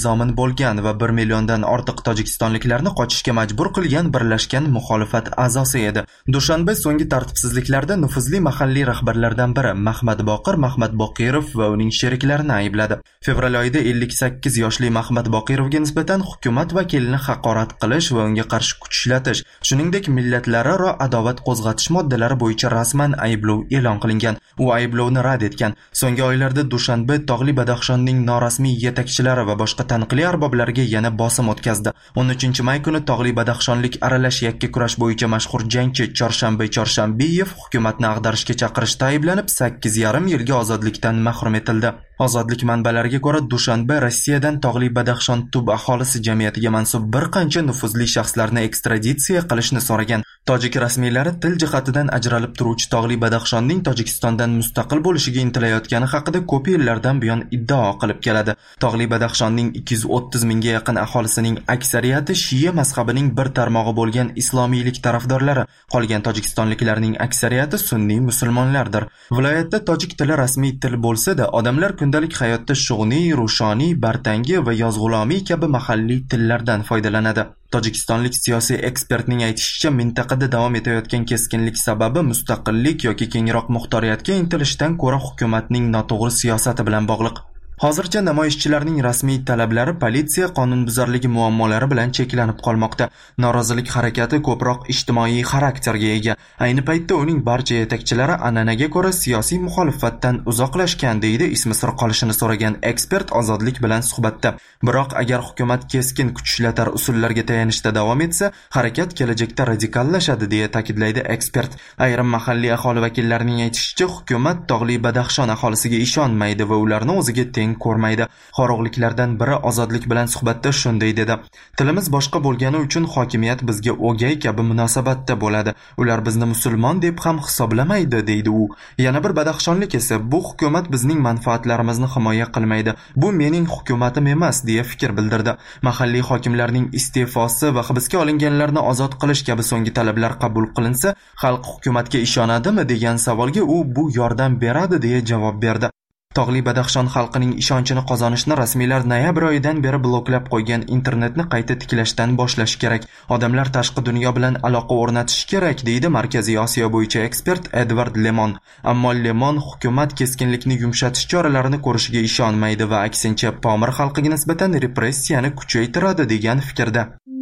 Speaker 1: bo'lgan va bir milliondan ortiq tojikistonliklarni qochishga majbur qilgan birlashgan muxolifat a'zosi edi. Dushanba so'nggi tartibsizliklarda nufuzli mahalliy rahbarlardan biri Mahmad Boqir Mahmad Boqirov va uning sheriklarini aybladi. Fevral oyida ellik sakkiz yoshli Mahmad Boqirovga nisbatan hukumat vakilini haqorat qilish va unga qarshi kuch ishlatish, shuningdek millatlararo adovat qo'zg'atish moddalari bo'yicha rasman ayblov e'lon qilingan. U ayblovni rad etgan. So'nggi oylarda Dushanbe Tog'li Badaxshonning norasmiy yetakchilari va boshqa taniqli arboblariga yana bosim o'tkazdi. o'n uchinchi may kuni Tog'li Badaxshonlik aralash yakka kurash bo'yicha mashhur jangchi Chorshanbe Chorshambiyev hukumatni ag'darishga chaqirishda ayblanib sakkiz yarim yilga ozodlikdan mahrum etildi. Ozodlik manbalariga ko'ra, Dushanbe Rossiyadan Tog'li Badaxshon tub aholisi jamiyatiga mansub bir qancha nufuzli shaxslarni ekstraditsiya qilishni so'ragan. Tojik rasmiylari til jihatidan ajralib turuvchi Tog'li Badaxshonning Tojikistondan mustaqil bo'lishiga intilayotgani haqida ko'p yillardan buyon iddao qilib keladi. Tog'li Badaxshonning ikki yuz o'ttiz mingga yaqin aholisining aksariyati Shiya mazhabining bir tarmog'i bo'lgan islomiylik tarafdorlari, qolgan tojikistonliklarning aksariyati sunniy musulmonlardir. Viloyatda tojik tili rasmiy til bo'lsa-da, odamlar kundalik hayotda shug'niy, rushoniy, bartangi va yozg'ulomiy kabi mahalliy tillardan foydalanadi. Tojikistonlik siyosiy ekspertning aytishicha, mintaqada davom etayotgan keskinlik sababi mustaqillik yoki kengroq muxtoriyatga intilishdan ko'ra hukumatning noto'g'ri siyosati bilan bog'liq. Hozircha namoyishchilarning rasmiy talablari politsiya qonunbuzarligi muammolari bilan cheklanib qolmoqda. Norozilik harakati ko'proq ijtimoiy xarakterga ega. Ayni paytda uning barcha yetakchilari an'anaga ko'ra siyosiy muxolifatdan uzoqlashgan, deydi ismi sir qolishini so'ragan ekspert Ozodlik bilan suhbatda. Biroq agar hukumat keskin kuch ishlatar usullarga tayanishda davom etsa, harakat kelajakda radikallashadi, deya ta'kidlaydi ekspert. Ayrim mahalliy aholi vakillarining aytishicha, hukumat Tog'li Badaxshon aholisiga ishonmaydi va ularni o'ziga ko'rmaydi. Qorog'liklardan biri Ozodlik bilan suhbatda shunday dedi: "Tilimiz boshqa bo'lgani uchun hokimiyat bizga o'gay kabi munosabatda bo'ladi. Ular bizni musulmon deb ham hisoblamaydi", deydi u. Yana bir badaxshonlik esa bu hukumat bizning manfaatlarimizni himoya qilmaydi. Bu mening hukumatim emas, deya fikr bildirdi. Mahalliy hokimlarning iste'fosi va hibsga olinganlarni ozod qilish kabi so'nggi talablar qabul qilinsa, xalq hukumatga ishonadimi degan savolga u bu yordam beradi, deya javob berdi. Tog'li Badaxshon xalqining ishonchini qozonishni rasmiylar noyabr oyidan beri bloklab qo'ygan internetni qayta tiklashdan boshlash kerak. Odamlar tashqi dunyo bilan aloqa o'rnatish kerak, deydi Markaziy Osiyo bo'yicha ekspert Edward Lemon. Ammo Lemon hukumat keskinlikni yumshatish choralarini ko'rishiga ishonmaydi va aksincha Pomir xalqiga nisbatan repressiyani kuchaytiradi degan fikrda.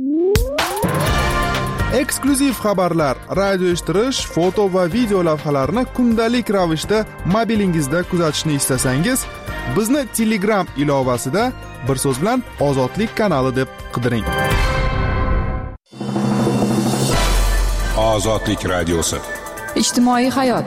Speaker 7: Eksklyuziv xabarlar, radio eshittirish, foto va video lavhalarni kundalik ravishda mobilingizda kuzatishni istasangiz, bizni Telegram ilovasida bir so'z bilan Ozodlik kanali deb qidiring.
Speaker 5: Ozodlik radiosi.
Speaker 2: Ijtimoiy hayot.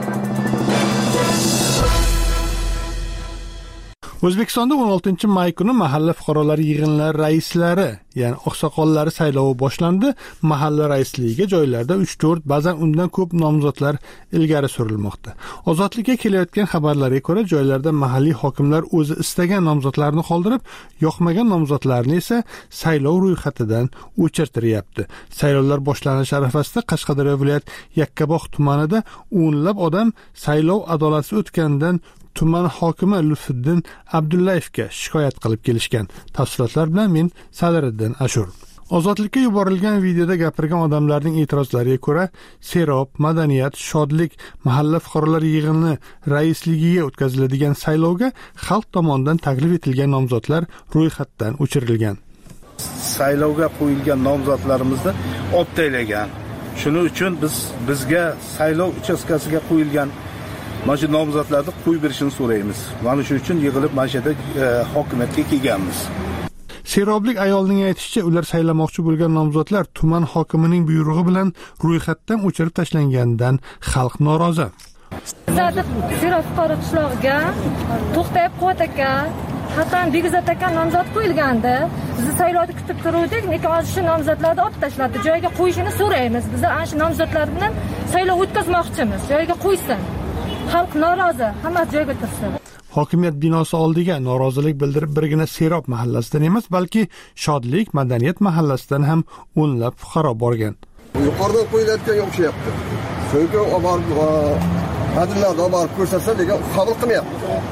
Speaker 3: O'zbekistonda o'n oltinchi may kuni mahalla fuqarolar yig'inlari raislari, ya'ni oqsoqollari saylovi boshlandi. Mahalla raisligiga joylarda uch to'rt, ba'zan undan ko'p nomzodlar ilgari surilmoqda. Ozodlikka kelayotgan xabarlarga ko'ra, joylarda mahalliy hokimlar o'zi istagan nomzodlarni qoldirib, yoqmagan nomzodlarni esa saylov ro'yxatidan o'chirtiryapti. Saylovlar boshlanish arafasida Qashqadaryo viloyat Yakkabog' tumanida o'nlab odam saylov adolatsiz o'tganidan tuman hokimi Lutfiddin Abdullayevga shikoyat qilib kelishgan. Tafsilotlar bilan men Sadiriddin Ashur. Ozodlikka yuborilgan videoda gapirgan odamlarning e'tirozlariga ko'ra, Serob, Madaniyat, Shodlik mahalla fuqarolar yig'ini raisligiga o'tkaziladigan saylovga xalq tomonidan taklif etilgan nomzodlar ro'yxatdan o'chirilgan.
Speaker 10: Saylovga qo'yilgan nomzodlarimizni olib tashlagan. Shuning uchun biz bizga saylov uchastkasiga qo'yilgan mana shu nomzodlarni qo'yib berishini so'raymiz. Mana shu uchun yig'ilib mana shu yerda hokimiyatga kelganmiz.
Speaker 3: Seroblik ayolning aytishicha, ular saylamoqchi bo'lgan nomzodlar tuman hokimining buyrug'i bilan ro'yxatdan o'chirib tashlanganidan xalq norozi.
Speaker 11: Bizlarda Serob fuqaro qishlog'iga To'xtayib Quvvat aka, Hasan Begizat aka nomzod qo'yilgandi. Biz saylovni kutib turuvdik, lekin hozir shu nomzodlarni olib tashladi. Joyiga qo'yishini so'raymiz. Biz ana shu nomzodlar bilan saylov o'tkazmoqchimiz. Joyiga qo'ysin. Xalq norozi, hamma joyga tursin.
Speaker 3: Hokimiyat binosi oldiga norozilik bildirib birgina Serob mahallasidan emas, balki Shodlik, Madaniyat mahallasidan ham o'nlab fuqaro borgan.
Speaker 12: Yuqoridan qo'yilayotgan o'xshayapti. Chunki oborib, xodimlarni oborib ko'rsatsa degan qabul qilmayapti.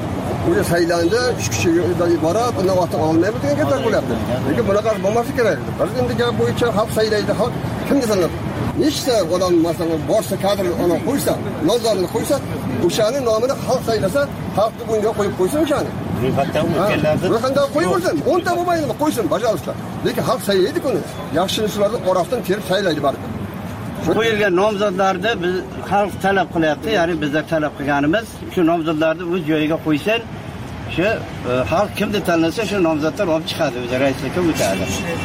Speaker 12: o'sha saylandi uch kishidan iborat undan ortiq olmaymiz degan gaplar bo'lyapti. Lekin bunaqa bo'lmasa kerak. Biz endi gap bo'yicha xalq saylaydi, xalq kimga sanab nechta odam masalan boshqa kadr ona qo'ysa, nomzodini qo'ysa, o'shani nomini xalq saylasa, xalq bunga qo'yib qo'ysin o'shani. Ro'yxatdan o'tganlarni ro'yxatdan qo'yib qo'ysin. o'nta bo'lmaydimi? Qo'ysin, bajarishlar. Lekin xalq saylaydi kuni. Yaxshiliklarni orasidan terib saylaydi baribir.
Speaker 13: Qo'yilgan nomzodlarni biz xalq talab qilyapti, ya'ni bizlar talab qilganimiz shu nomzodlarni o'z joyiga qo'ysin. Shu xalq kimni tanlasa shu nomzodlar olib chiqadi, o'zi raislikka o'tadi.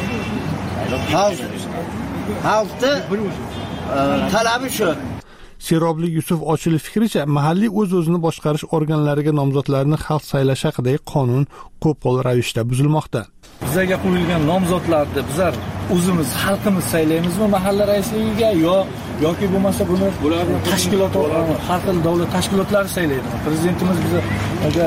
Speaker 13: Xalq xalqni talabi shu.
Speaker 3: Serobli Yusuf Ochilov fikricha, mahalliy o'z-o'zini boshqarish organlariga nomzodlarni xalq saylash haqidagi qonun qo'pol ravishda buzilmoqda.
Speaker 14: Bizga qo'yilgan nomzodlarni bizlar o'zimiz xalqimiz saylaymizmi mahalla raisligiga yo yoki bo'lmasa buni tashkilot har xil davlat tashkilotlari saylaydi. Prezidentimiz bizga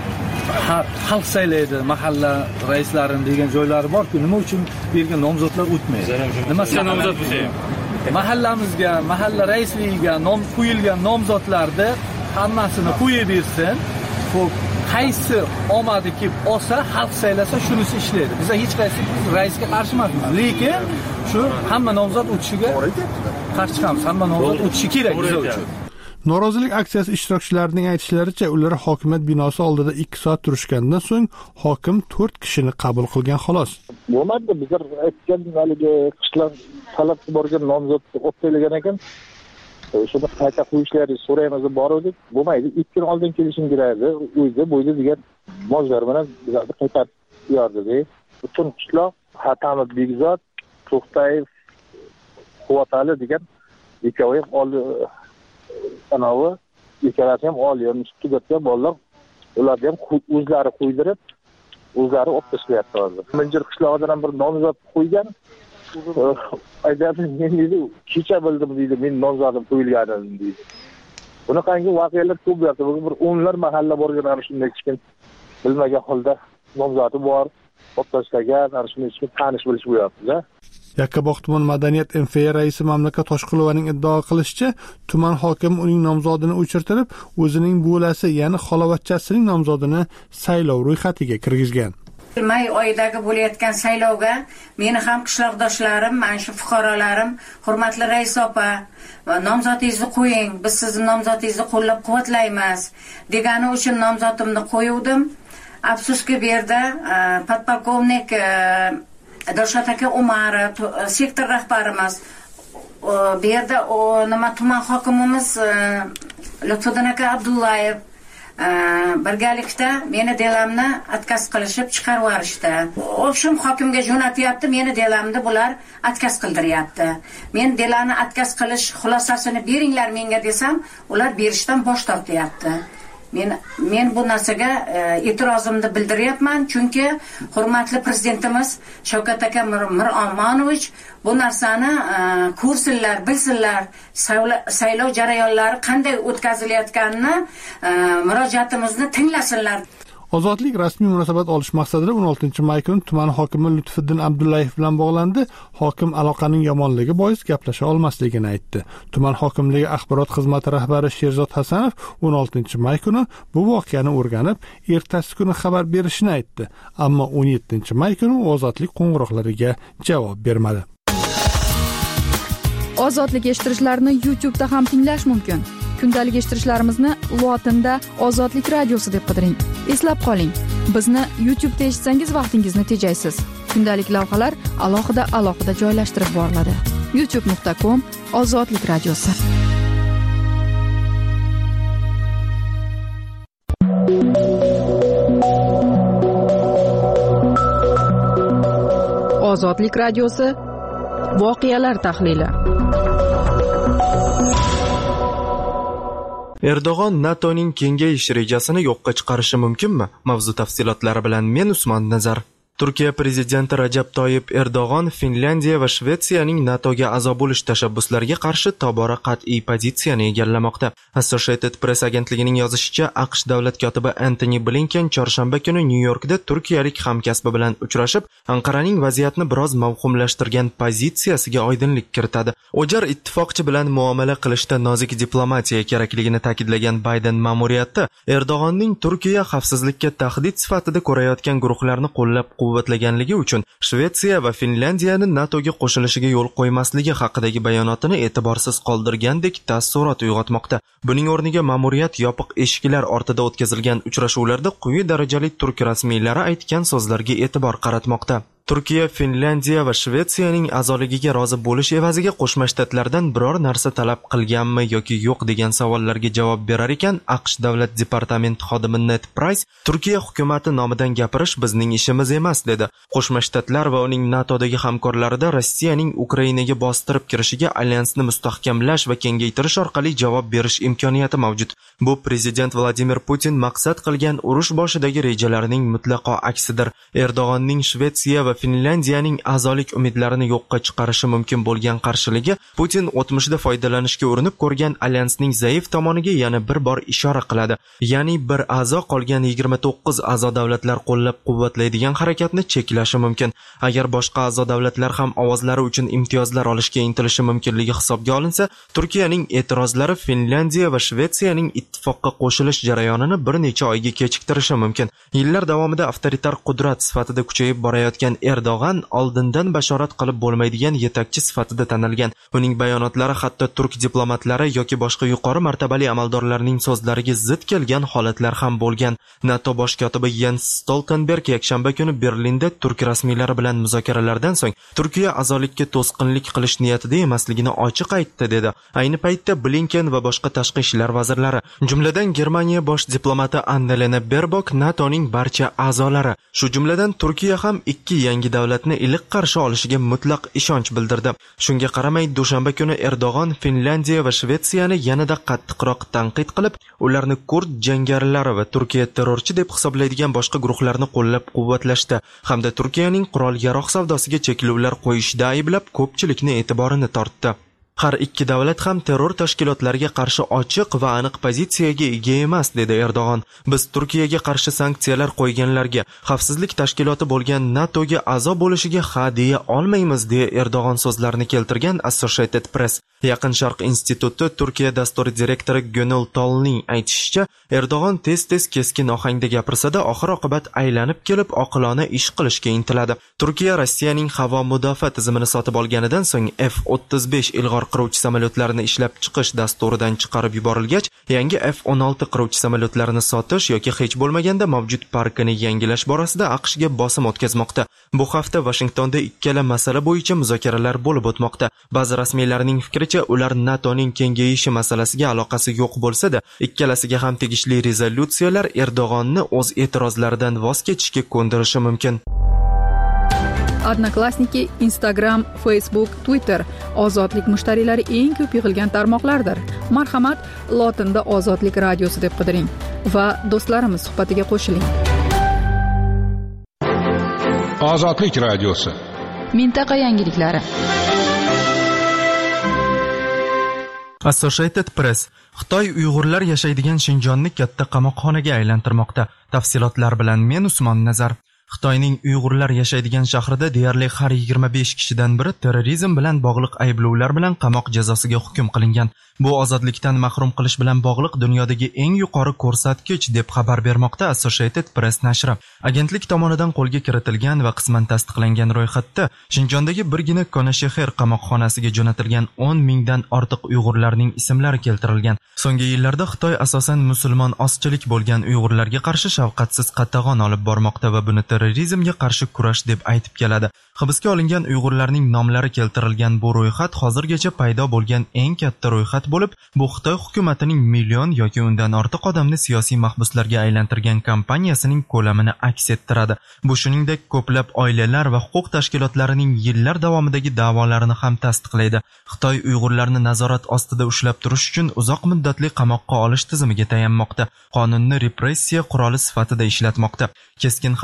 Speaker 14: xalq saylaydi mahalla raislarini degan joylari bor-ku, nima uchun bergan nomzodlar o'tmaydi? Nimasiga nomzod bo'lsa mahallamizga, mahalla raisligiga nom qo'yilgan nomzodlarni hammasini qo'yib bersin. Xo'p, qaysi omadi kelib olsa, xalq saylasa shunisi ishlaydi. Biz hech qaysi raisga qarshi emasmiz, lekin shu hamma nomzod o'tishiga qarshi chiqamiz. Hamma nomzod o'tishi kerak biz uchun.
Speaker 3: Norozilik aksiyasi ishtirokchilarining aytishlaricha, ular hokimiyat binosi oldida ikki soat turishgandan so'ng hokim to'rt kishini qabul qilgan xolos.
Speaker 15: Bo'lmadi, bizlar aytgan haligi qishloq talab borgan nomzodni o'tlaydigan ekan. Shuni qayta qo'yishlaringizni so'raymiz deb bordik. Bo'lmaydi, ikki kun oldin kelishim kerak edi. O'zi bo'yda degan mojlar bilan bizlarni qaytarib yordi. Butun qishloq Hatamid Begzod, To'xtayev, Quvvatali degan ikkovi ham oldi anavi ikkalasi ham olgan, tugatgan bolalar. Ularni ham o'zlari qo'ydirib, o'zlari olib tashlayapti hozir. Minjir qishlog'idan ham bir nomzod qo'ygan. Aytadi, men dedi, kecha bildim dedi, men nomzodim qo'yilganini dedi. Bunaqangi voqealar ko'p bo'lyapti. Bir o'nlar mahalla borgan ana shunday kichkin bilmagan holda nomzodi bor, olib tashlagan, ana shunday kichkin tanish bilish bo'lyapti-da.
Speaker 3: Yakkabog' tuman madaniyat M F A raisi Mamlakat Toshqulovaning iddao qilishicha, tuman hokimi uning nomzodini o'chirtirib, o'zining bo'lasi, ya'ni xolavachchasining nomzodini saylov ro'yxatiga kirgizgan.
Speaker 16: May oyidagi bo'layotgan saylovga meni ham qishloqdoshlarim, mana shu fuqarolarim, hurmatli rais opa, nomzodingizni qo'ying, biz sizning nomzodingizni qo'llab-quvvatlaymiz degani uchun nomzodimni qo'yuvdim. Afsuski bu yerda podpolkovnik Dilshod aka Umarov, sektor rahbarimiz, bu yerda nima tuman hokimimiz Lutfiddin aka Abdullayev birgalikda meni delamni atkaz qilishib chiqarib yuborishdi. O'shum hokimga jo'natyapti, meni delamni bular atkaz qildiryapti. Men delani atkaz qilish xulosasini beringlar menga desam, ular berishdan bosh tortyapti. Men men bu narsaga e'tirozimni bildiryapman, chunki hurmatli prezidentimiz Shavkat aka Miromonovich bu narsani ko'rsinlar, bilsinlar, saylov jarayonlari qanday o'tkazilayotganini, murojaatimizni tinglasinlar.
Speaker 3: Ozodlik rasmiy munosabat olish maqsadida o'n oltinchi may kuni tuman hokimi Lutfiddin Abdullayev bilan bog'landi. Hokim aloqaning yomonligi bois gaplasha olmasligini aytdi. Tuman hokimligi axborot xizmati rahbari Sherzod Hasanov o'n oltinchi may kuni bu voqeani o'rganib, ertasi kuni xabar berishini aytdi. Ammo o'n yettinchi may kuni ozodlik qo'ng'iroqlariga javob bermadi.
Speaker 2: Ozodlik eshittirishlarni YouTube da ham tinglash mumkin. Kundalik eshittirishlarimizni lotinda Ozodlik radiosi deb qidiring. Eslab qoling, bizni YouTube da eshitsangiz vaqtingizni tejaysiz. Kundalik lavhalar alohida alohida joylashtirib boriladi. youtube nuqta com Ozodlik radiosi. Ozodlik radiosi voqealar tahlili.
Speaker 1: Erdo'g'on NATOning kengayish rejasini yo'qqa chiqarishi mumkinmi? Mavzu tafsilotlari bilan men Usmon Nazar. Turkiya prezidenti Rajab Toyyib Erdo'g'on Finlyandiya va Shvetsiyaning NATOga a'zo bo'lish tashabbuslariga qarshi tobora qat'iy pozitsiyani egallamoqda. Associated Press agentligining yozishicha, AQSh davlat kotibi Antony Blinken chorshanba kuni Nyu-Yorkda turkiyalik hamkasbi bilan uchrashib, Anqaraning vaziyatni biroz mavhumlashtirgan pozitsiyasiga oydinlik kiritadi. O'jar ittifoqchi bilan muomala qilishda nozik diplomatiya kerakligini ta'kidlagan Bayden ma'muriyati Erdo'g'onning Turkiya xavfsizlikka tahdid sifatida ko'rayotgan guruhlarni qo'llab quvvatlaganligi uchun Shvetsiya va Finlandiyani NATOga qo'shilishiga yo'l qo'ymasligi haqidagi bayonotini e'tiborsiz qoldirgandek taassurot uyg'otmoqda. Buning o'rniga ma'muriyat yopiq eshiklar ortida o'tkazilgan uchrashuvlarda quyi darajali turk rasmiylari aytgan so'zlarga e'tibor qaratmoqda. Turkiya, Finlandiya va Shvetsiyaning a'zoligiga rozi bo'lish evaziga Qo'shma Shtatlardan biror narsa talab qilganmi yoki yo'q degan savollarga javob berar ekan, AQSh davlat departamenti xodimi Ned Price Turkiya hukumati nomidan gapirish bizning ishimiz emas dedi. Qo'shma Shtatlar va uning NATOdagi hamkorlarida Rossiyaning Ukrainaga bostirib kirishiga alyansni mustahkamlash va kengaytirish orqali javob berish imkoniyati mavjud. Bu prezident Vladimir Putin maqsad qilgan urush boshidagi rejalarining mutlaqo aksidir. Erdo'g'onning Shvetsiya va Finlandiyaning a'zolik umidlarini yo'qqa chiqarishi mumkin bo'lgan qarshiligi Putin o'tmishda foydalanishga urinib ko'rgan alyansning zaif tomoniga yana bir bor ishora qiladi. Ya'ni bir a'zo qolgan yigirma to'qqiz a'zo davlatlar qo'llab-quvvatlaydigan harakatni cheklashi mumkin. Agar boshqa a'zo davlatlar ham ovozlari uchun imtiyozlar olishga intilishi mumkinligi hisobga olinsa, Turkiyaning e'tirozlari Finlandiya va Shvetsiyaning ittifoqqa qo'shilish jarayonini bir necha oyga kechiktirishi mumkin. Yillar davomida avtoritar qudrat sifatida kuchayib borayotgan Erdo'g'an oldindan bashorat qilib bo'lmaydigan yetakchi sifatida tanilgan. Uning bayonotlari hatto turk diplomatlari yoki boshqa yuqori martabali amaldorlarning so'zlariga zid kelgan holatlar ham bo'lgan. NATO bosh kotibi Jens Stoltenberg yakshanba kuni Berlinda turk rasmiylari bilan muzokaralardan so'ng Turkiya a'zolikka to'sqinlik qilish niyatida emasligini ochiq aytdi dedi. Ayni paytda Blinken va boshqa tashqi ishlar vazirlari, jumladan Germaniya bosh diplomati Annalena Baerbock, NATOning barcha a'zolari, shu jumladan Turkiya ham ikki yangi davlatni iliq qarshi olishiga mutlaq ishonch bildirdi. Shunga qaramay, dushanba kuni Erdo'g'on Finlandiya va Shvetsiyani yanada qattiqroq tanqid qilib, ularni kurd jangarilari va Turkiya terrorchi deb hisoblaydigan boshqa guruhlarni qo'llab-quvvatlashda hamda Turkiyaning qurol-yarog' savdosiga cheklovlar qo'yishda ayblab ko'pchilikni e'tiborini tortdi. Har ikki davlat ham terror tashkilotlariga qarshi ochiq va aniq pozitsiyaga ega emas, dedi Erdo'g'on. Biz Turkiyaga qarshi sanksiyalar qo'yganlarga, xavfsizlik tashkiloti bo'lgan NATOga a'zo bo'lishiga ha deya olmaymiz, deya Erdo'g'on so'zlarini keltirgan Associated Press. Yaqin Sharq instituti Turkiya dasturi direktori Gönül Tolning aytishicha, Erdo'g'on tez-tez keskin ohangda gapirsa-da, oxir-oqibat aylanib kelib oqilona ish qilishga intiladi. Turkiya Rossiyaning havo mudofaa tizimini sotib olganidan so'ng F o'ttiz besh ilg'or qiruvchi samolyotlarini ishlab chiqish dasturidan chiqarib yuborilgach, yangi F o'n olti qiruvchi samolyotlarini sotish yoki hech bo'lmaganda mavjud parkini yangilash borasida AQShga bosim o'tkazmoqda. Bu hafta Washingtonda ikkala masala bo'yicha muzokaralar bo'lib o'tmoqda. Ba'zi rasmiylarning fikricha, ular NATOning kengayishi masalasiga aloqasi yo'q bo'lsa-da, ikkalasiga ham tegishli rezolyutsiyalar Erdo'g'onni o'z e'tirozlaridan voz kechishga ko'ndirishi mumkin.
Speaker 2: Odnoklassniki, Instagram, Facebook, Twitter ozodlik mushtariylari eng ko'p yig'ilgan tarmoqlardir. Marhamat, lotinda Ozodlik radiosi deb qidiring va do'stlarimiz suhbatiga qo'shiling.
Speaker 5: Ozodlik radiosi.
Speaker 2: Mintaqa yangiliklari.
Speaker 1: Associated Press Xitoy Uyg'urlar yashaydigan Shinjonni katta qamoqxonaga aylantirmoqda. Tafsilotlar bilan men Usmon Nazar. Xitoyning Uyg'urlar yashaydigan shahrida deyarli har yigirma besh kishidan biri terrorizm bilan bog'liq ayblovlar bilan qamoq jazosiga hukm qilingan. Bu ozodlikdan mahrum qilish bilan bog'liq dunyodagi eng yuqori ko'rsatkich deb xabar bermoqda Associated Press nashri. Agentlik tomonidan qo'lga kiritilgan va qisman tasdiqlangan ro'yxatda Shinjondagi birgina Konashexer qamoqxonasiga jo'natilgan o'n mingdan ortiq Uyg'urlarning ismlari keltirilgan. So'nggi yillarda Xitoy asosan musulmon ozchilik bo'lgan Uyg'urlarga qarshi shafqatsiz qatag'on olib bormoqda va buni terrorizmga qarshi kurash deb aytib keladi. Hibsga olingan Uyg'urlarning nomlari keltirilgan bu ro'yxat hozirgacha paydo bo'lgan eng katta ro'yxat bo'lib, bu Xitoy hukumatining million yoki undan ortiq odamni siyosiy mahbuslarga aylantirgan kampaniyasining ko'lamini aks ettiradi. Bu shuningdek ko'plab oilalar va huquq tashkilotlarining yillar davomidagi da'volarini ham tasdiqlaydi. Xitoy Uyg'urlarni nazorat ostida ushlab turish uchun uzoq muddatli qamoqqa olish tizimiga tayanmoqda. Qonunni repressiya quroli sifatida ishlatmoqda. Keskin xalqaro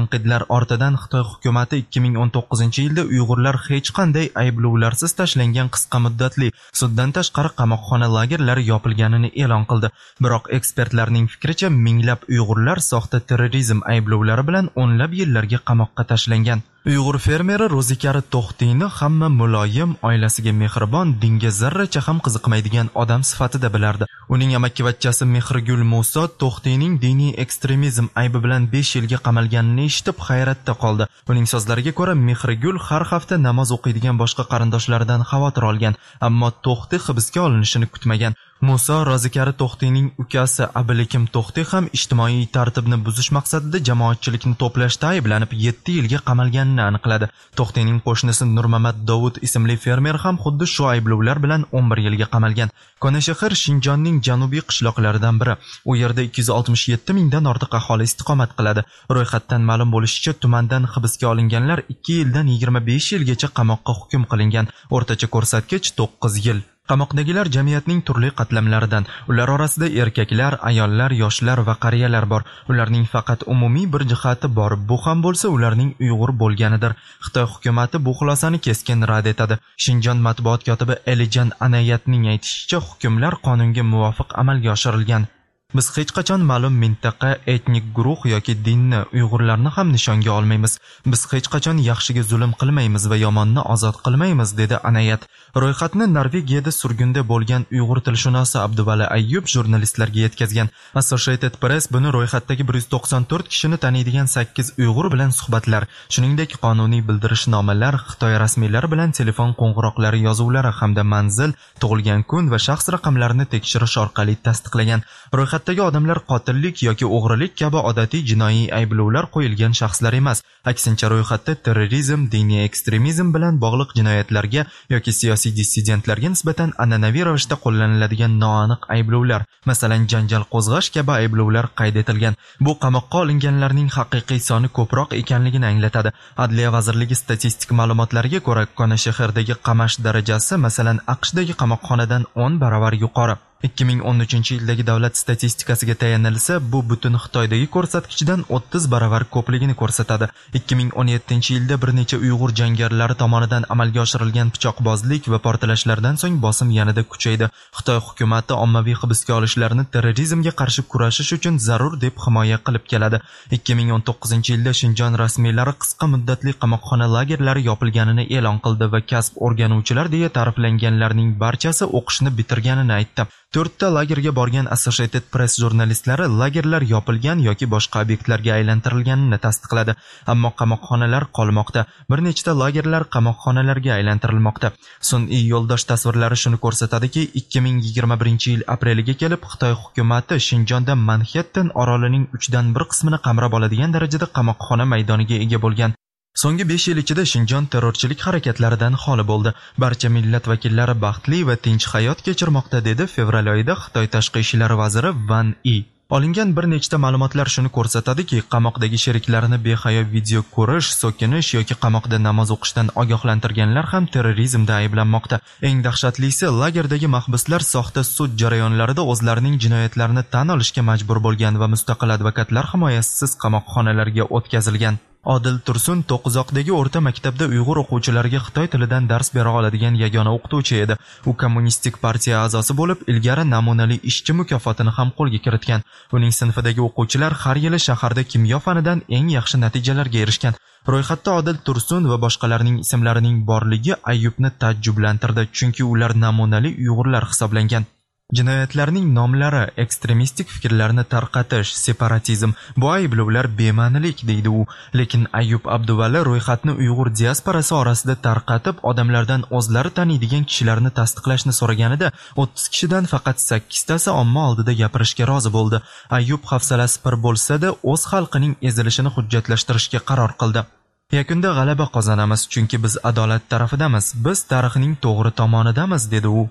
Speaker 1: tanqidlar ortidan Xitoy hukumati ikki ming o'n to'qqizinchi yilda Uyg'urlar hech qanday ayblovlarsiz tashlangan qisqa muddatli suddan tashqari qamoqxona lagerlari yopilganini e'lon qildi. Biroq ekspertlarning fikricha, minglab Uyg'urlar soxta terrorizm ayblovlari bilan o'nlab yillarga qamoqqa tashlangan. Uyg'ur fermeri Ro'zikari To'xtiyni hamma muloyim, oilasiga mehribon, dinga zarracha ham qiziqmaydigan odam sifatida bilardi. Uning amakkivachchasi Mehrigul Muso To'xtiyning diniy ekstremizm aybi bilan besh yilga qamalganini eshitib hayratda qoldi. Uning so'zlariga ko'ra, Mehrigul har hafta namoz o'qiydigan boshqa qarindoshlaridan xavotir olgan, ammo To'xti hibsga olinishini kutmagan. Muso Ro'zikari To'xtiyning ukasi Abilikim To'xti ham ijtimoiy tartibni buzish maqsadida jamoatchilikni to'plashda ayblanib yetti yilga qamalganini aniqladi. To'xtiyning qo'shnisi Nurmamat Dovud ismli fermer ham xuddi shu ayblovlar bilan o'n bir yilga qamalgan. Konashahar Shinjonning janubiy qishloqlaridan biri. U yerda ikki yuz oltmish yetti mingdan ortiq aholi istiqomat qiladi. Ro'yxatdan ma'lum bo'lishicha, tumandan hibsga olinganlar ikki yildan yigirma besh yilgacha qamoqqa hukm qilingan. O'rtacha ko'rsatkich to'qqiz yil. Qamoqdagilar jamiyatning turli qatlamlaridan. Ular orasida erkaklar, ayollar, yoshlar va qariyalar bor. Ularning faqat umumiy bir jihati bor. Bu ham bo'lsa, ularning Uyg'ur bo'lganidir. Xitoy hukumatı bu xulosani keskin rad etadi. Shinjon matbuot kotibi Elijan Anayatning aytishicha, hukmlar qonunga muvofiq amalga oshirilgan. Biz hech qachon ma'lum mintaqa, etnik guruh yoki dinni, Uyg'urlarni ham nishonga olmaymiz. Biz hech qachon yaxshiga zulm qilmaymiz va yomonni ozod qilmaymiz, dedi Anayat. Ro'yxatni Norvegiyada surgunda bo'lgan Uyg'ur tilshunosi Abduvali Ayyub jurnalistlarga yetkazgan. Associated Press buni ro'yxatdagi bir yuz to'qson to'rt kishini taniydigan sakkiz Uyg'ur bilan suhbatlar, shuningdek qonuniy bildirishnomalar, Xitoy rasmiylari bilan telefon qo'ng'iroqlari yozuvlari hamda manzil, tug'ilgan kun va shaxs raqamlarini tekshirish orqali tasdiqlagan. Ro'yxat Ro'yxatdagi odamlar qotillik yoki o'g'rilik kabi odatiy jinoiy ayblovlar qo'yilgan shaxslar emas. Aksincha, ro'yxatda terrorizm, diniy ekstremizm bilan bog'liq jinoyatlarga yoki siyosiy dissidentlarga nisbatan an'anaviy ravishda qo'llaniladigan noaniq ayblovlar, masalan, janjal qo'zg'ash kabi ayblovlar qayd etilgan. Bu qamoqqa olinganlarning haqiqiy soni ko'proq ekanligini anglatadi. Adliya vazirligi statistik ma'lumotlariga ko'ra, Konashahardagi qamash darajasi, masalan, AQShdagi qamoqxonadan o'n baravar yuqori. ikki ming o'n uchinchi yildagi davlat statistikasiga tayanilsa, bu butun Xitoydagi ko'rsatkichdan o'ttiz baravar ko'pligini ko'rsatadi. ikki ming o'n yettinchi yilda bir necha Uyg'ur jangarilari tomonidan amalga oshirilgan pichoqbozlik va portlashlardan so'ng bosim yanada kuchaydi. Xitoy hukumati ommaviy hibsga olishlarni terrorizmga qarshi kurashish uchun zarur deb himoya qilib keladi. ikki ming o'n to'qqizinchi yilda Shinjon rasmiylari qisqa muddatli qamoqxona lagerlari yopilganini e'lon qildi va kasb o'rganuvchilar deya ta'riflanganlarning barchasi o'qishni bitirganini aytdi. To'rtta lagerga borgan Associated Press jurnalistlari lagerlar yopilgan yoki boshqa obyektlarga aylantirilganini tasdiqladi. Ammo qamoqxonalar qolmoqda. Bir nechta lagerlar qamoqxonalarga aylantirilmoqda. Sun'iy yo'ldosh tasvirlari shuni ko'rsatadiki, ikki ming yigirma birinchi yil apreliga kelib Xitoy hukumati Shinjonda Manhattan orolining uchdan bir qismini qamrab oladigan darajada qamoqxona maydoniga ega bo'lgan. So'nggi besh yil ichida Shinjon terrorchilik harakatlaridan xoli bo'ldi. Barcha millat vakillari baxtli va tinch hayot kechirmoqda, dedi fevral oyida Xitoy tashqi ishlar vaziri Van Yi. Olingan bir nechta ma'lumotlar shuni ko'rsatadiki, qamoqdagi sheriklarini behayo video ko'rish, so'kinish yoki qamoqda namoz o'qishdan ogohlantirganlar ham terrorizmda ayblanmoqda. Eng dahshatlisi, lagerdagi mahbuslar soxta sud jarayonlarida o'zlarining jinoyatlarini tan olishga majbur bo'lgan va mustaqil advokatlar himoyasisiz qamoqxonalarga o'tkazilgan. Odil Tursun To'qizoqdagi o'rta maktabda Uyg'ur o'quvchilariga Xitoy tilidan dars bera oladigan yagona o'qituvchi edi. U kommunistik partiya a'zosi bo'lib, ilgari namunali ishchi mukofotini ham qo'lga kiritgan. Uning sinfidagi o'quvchilar har yili shaharda kimyo fanidan eng yaxshi natijalarga erishgan. Ro'yxatda Odil Tursun va boshqalarning ismlarining borligi Ayyubni taajjublantirdi, chunki ular namunali Uyg'urlar hisoblangan. Jinoyatlarning nomlari, ekstremistik fikrlarni tarqatish, separatizm, bu ayblovlar bema'nilik, deydi u. Lekin Ayyub Abduvali ro'yxatni Uyg'ur diasporasi orasida tarqatib, odamlardan o'zlari taniydigan kishilarni tasdiqlashni so'raganida, o'ttiz kishidan faqat sakkiztasi omma oldida gapirishga rozi bo'ldi. Ayyub hafsalasi pir bo'lsa-da, o'z xalqining ezilishini hujjatlashtirishga qaror qildi. Yakunda g'alaba qozonamiz, chunki biz adolat tarafidamiz, biz tarixning to'g'ri tomonidamiz, dedi u.